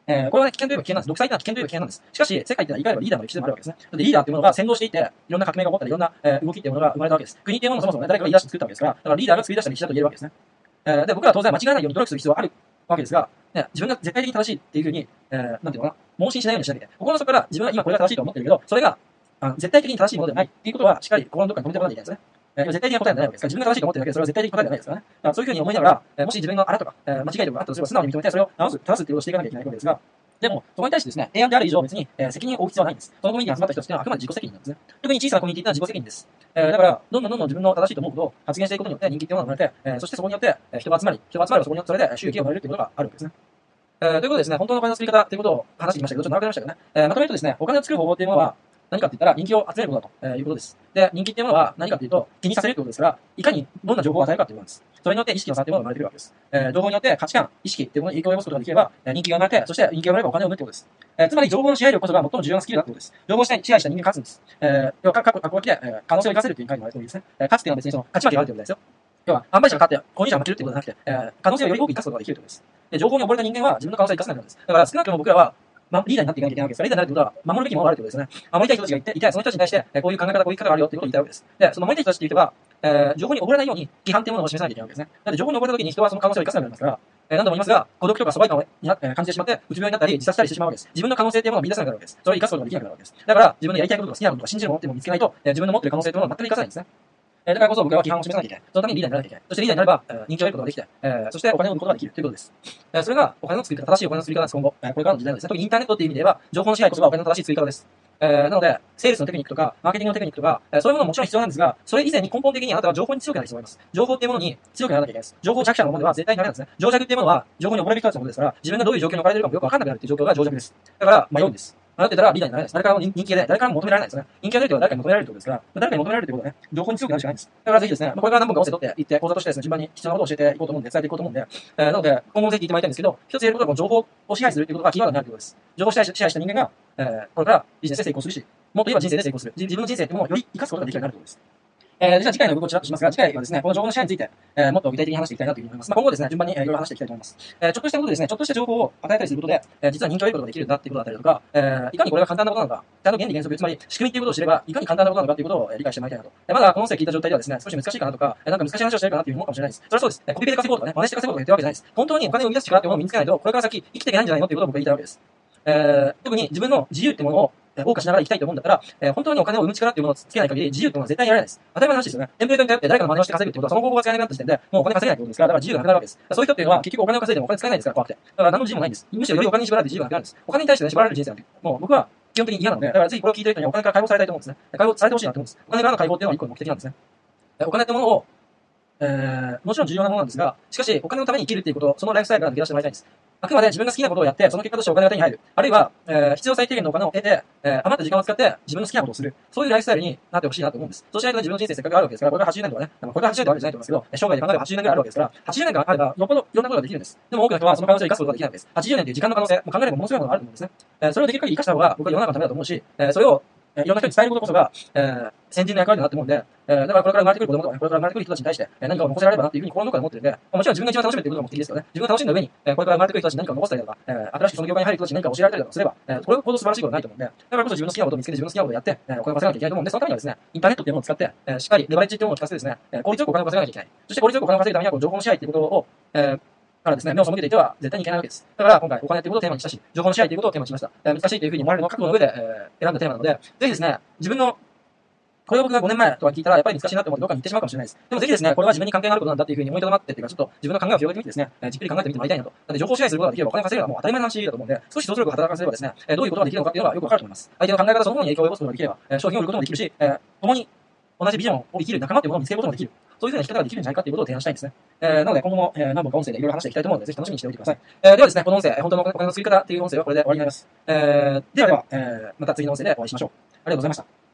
これはね、危険といえば危険なんです。独裁というのは危険といえば危険なんです。しかし、世界っていうのは言い換えればリーダーの歴史でもあるわけですね。だってリーダーっていうものが先導していて、いろんな革命が起こったり、いろんな、動きっていうものが生まれたわけです。国っていうものもそもそもね、誰かが言い出して作ったわけですから、だからリーダーが作り出した歴史だと言えるわけですね。で、僕らは当然間違えないように努力する必要はあるわけですが、ね、自分が絶対的に正しいっていうふうに、なんていうのかな、盲信しないようにしなきゃいけない。心の底から自分は今これが正しいと思ってるけど、それが、絶対的に正しいものではないっていうことは、しっかり心のどこかに止めておかないといけないんですね。絶対的な答えではないわけですから、自分が正しいと思ってるだけで、それは絶対的な答えではないですからね。だからそういうふうに思いながら、もし自分のあれとか、間違いとかあったとすれば、素直に認めて、それを直すっていうことをしていかなきゃいけないわけですが、でも、そこに対してですね、提案である以上、別に、責任を負う必要はないんです。そのコミュニティに集まった人たちっていうのはあくまで自己責任なんですね。特に小さなコミュニティっていうのは自己責任です。だから、どんどん自分の正しいと思うことを発言していくことによって人気っていうものが生まれて、そしてそこによって、人が集まりはそこによってそれで収益をもらえるっていうことがあるわけですね。ということでですね、本当のお金の作り方ということを話してきましたけど、ちょっと長くなりましたけどね。まとめるとですね、お金を作る方法っていうものは、何かって言ったら人気を集めることだということです。で、人気っていうものは何かっていうと、気にさせるってことですから、いかにどんな情報を与えるかっていうことです。それによって意識の差っていうものが生まれてくるわけです。情報によって価値観、意識っていうものに影響を及ぼすことができれば、人気が生まれて、そして人気が生まれればお金を生むってことです。つまり情報の支配力こそが最も重要なスキルだってことです。情報を支配した人間が勝つんです。要は、過去が来て、可能性を生かせるっていう意味に書いてもらえるといいですね。勝つっていうのは別にその勝ち負けがあるってことですよ。要は、販売者が勝って、購入者が負けるってことじゃなくて、可能性をより多く生かすことができるってことです。で、情報に溺れた人間は自分の可能性を生かせないんです。だから少なくとも僕らは、リーダーになっていかなきゃいけないわけですから、リーダーになるってことは、守るべきものがあるってことですね。守りたい人たちがいて、その人たちに対して、こういう考え方、こういう生き方があるよっていうことを言いたいわけです。で、その守りたい人たちっていう人が、情報に溺れないように、規範っていうものを示さなきゃいけないわけですね。だって情報に溺れた時に人はその可能性を生かせなくなりますから、何度も言いますが、孤独とか疎外感を感じてしまって、うつ病になったり、自殺したりしてしまうわけです。自分の可能性っていうものを見出せなくなるわけです。それを生かすことができなくなるわけです。だから、自分のやりたいこととか好きなこととか信じるものっていうのを見つけないと、自分の持っている可能性というものを全く生かせないんですね。だからこそ僕は規範を示さなきゃいけない。そのためにリーダーにならなきゃいけない。そしてリーダーになれば、人気を得ることができて、そしてお金を生むことができるということです。それがお金の作り方、正しいお金の作り方です、今後。これからの時代のですね、特にインターネットっていう意味で言えば、情報の支配こそがお金の正しい作り方です。なので、セールスのテクニックとか、マーケティングのテクニックとか、そういうものももちろん必要なんですが、それ以前に根本的にあなたは情報に強くなる必要があります。情報っていうものに強くならなきゃいけないです。情報弱者のものでは絶対になれないんですね。情弱っていうものは、情報に溺れる人たちのものですから、自分がどういう状況に置かれているかもよくわかんなくなるっていう状況が情弱です。だから、迷うんです。あなた言ったらリーダーになれないです。誰からも人気で、誰からも求められないですね。人気が出るというのは誰かに求められるってことですから、誰かに求められるということはね、情報に強くなるしかないんです。だからぜひですね、これから何本か音声取っていって、講座としてですね、順番に必要なことを教えていこうと思うんで、伝えていこうと思うんで、なので、今後ぜひ聞いてもらいたいんですけど、一つ言えることはこの情報を支配するということがキーワードになるということです。情報を支配した人間が、これからビジネスで成功するし、もっと言えば人生で成功する。自分の人生っていうものをより生かすことができるようになるということです。じゃあ次回の動きをちらっとしますが、次回はですね、この情報の支配について、もっと具体的に話していきたいなというふうに思います。今後ですね、順番にいろいろ話していきたいと思います。ちょっとしたことですね、ちょっとした情報を与えたりすることで、実は人気を得ることができるんだっていうことだったりとか、いかにこれが簡単なことなのか、ちゃんと原理原則、つまり仕組みっていうことを知れば、いかに簡単なことなのかっていうことを理解してもらいたいなと。まだこの音声聞いた状態ではですね、少し難しいかなとか、なんか難しい話をしてるかなっていうふうに思うかもしれないです。それはそうです。コピペで稼ごうとかね、真似して稼ごうとか言ってるわけじゃないです。本当にお金を生み出す力っていうものを身につけないと、これから先生きていけないんじゃないのっていうことを僕は言いたいわけです。特に自分の自由ってものを謳歌しながら生きたいと思うんだったら、本当にお金を生む力っていうものをつけない限り、自由っていうのは絶対にやられないです。当たり前の話ですよね。テンプレートに頼って誰かの真似をして稼ぐってことは、その方法が使えなくなった時点で、もうお金稼げないってことですから、だから自由がなくなるわけです。そういう人っていうのは、結局お金を稼いでもお金使えないですから、怖くて。だから何の自由もないんです。むしろよりお金に縛られて自由がなくなるんです。お金に対してね、縛られる人生なんて、もう僕は基本的に嫌なので、だからぜひこれを聞いてる人にはお金から解放されたいと思うんですね。解放されてほしいなと思うんです。お金からの解放っていうのは一個の目的なんですね。お金ってものを、もちろん重要なものなんですが、しかしお金のために生きるっていうこと、そのライフスタイルから抜け出してもらいたいんです。あくまで自分が好きなことをやって、その結果としてお金が手に入る。あるいは、必要最低限のお金を得て、余った時間を使って自分の好きなことをする。そういうライフスタイルになってほしいなと思うんです。そうしないと、ね、自分の人生せっかくあるわけですから、これから80年とかね、これから80年とかあるんじゃないと思いますけど、生涯で考えれば80年ぐらいあるわけですから、80年間あれば、よっぽどいろんなことができるんです。でも多くの人はその可能性を生かすことができないわけです。80年という時間の可能性、もう考えればものすごいものがあると思うんですね。それをできる限り生かした方が僕は世の中のためだと思うし、それをいろんな人に伝えることこそが、先人の役割だなって思うんで、だからこれから生まれてくる子供とかね、これから生まれてくる人たちに対して、何かを残せられればなっていうふうに心の中で思ってるんで、もちろん自分が一番楽しむっていうことが目的ですけどね、自分が楽しんだ上に、これから生まれてくる人たちに何かを残したりとか、新しくその業界に入る人たちに何かを教えられたりとかすれば、これほど素晴らしいことはないと思うんで、だからこそ自分の好きなことを見つけて自分の好きなことをやって、お金を稼がなきゃいけないと思うんで、そのためにはですね、インターネットっていうものを使って、しっかりレバレッジっていうものを使ってですね、効率よくお金を稼がなきゃいけない。そして効率よくお金を稼ぐためには、この情報の支配っていうことを、からですね、目を背けていては絶対にいけないわけです。だから今回お金ということをテーマにしたし、情報の支配ということをテーマにしました。難しいというふうに思われるのを覚悟の上で、選んだテーマなので、ぜひですね、自分のこれを僕が5年前とか聞いたらやっぱり難しいなって思ってどっかに行ってしまうかもしれないです。でもぜひですね、これは自分に関係のあることなんだっていうふうに思いとどまってっていうか、ちょっと自分の考えを広げてみてですね、じっくり考えてみてもらいたいなと。なんで情報支配することができればお金を稼ぐのはもう当たり前の話だと思うんで、少し想像力を働かせればですね、どういうことができるのかっていうのがよくわかると思います。相手の考え方そのものに影響を及ぼすことができれば、商品を売ることもできるし、共に同じビジョンを生きる仲間っていうものを見つけることもできる。そういうふうな生き方ができるんじゃないかっていうことを提案したいんですね。なので今後も、何本か音声でいろいろ話していきたいと思うので、ぜひ楽しみにしておいてください。ではですね、この音声、本当のお金の作り方っていう音声はこれで終わりになります。では、また次の音声でお会いしましょう。ありがとうございました。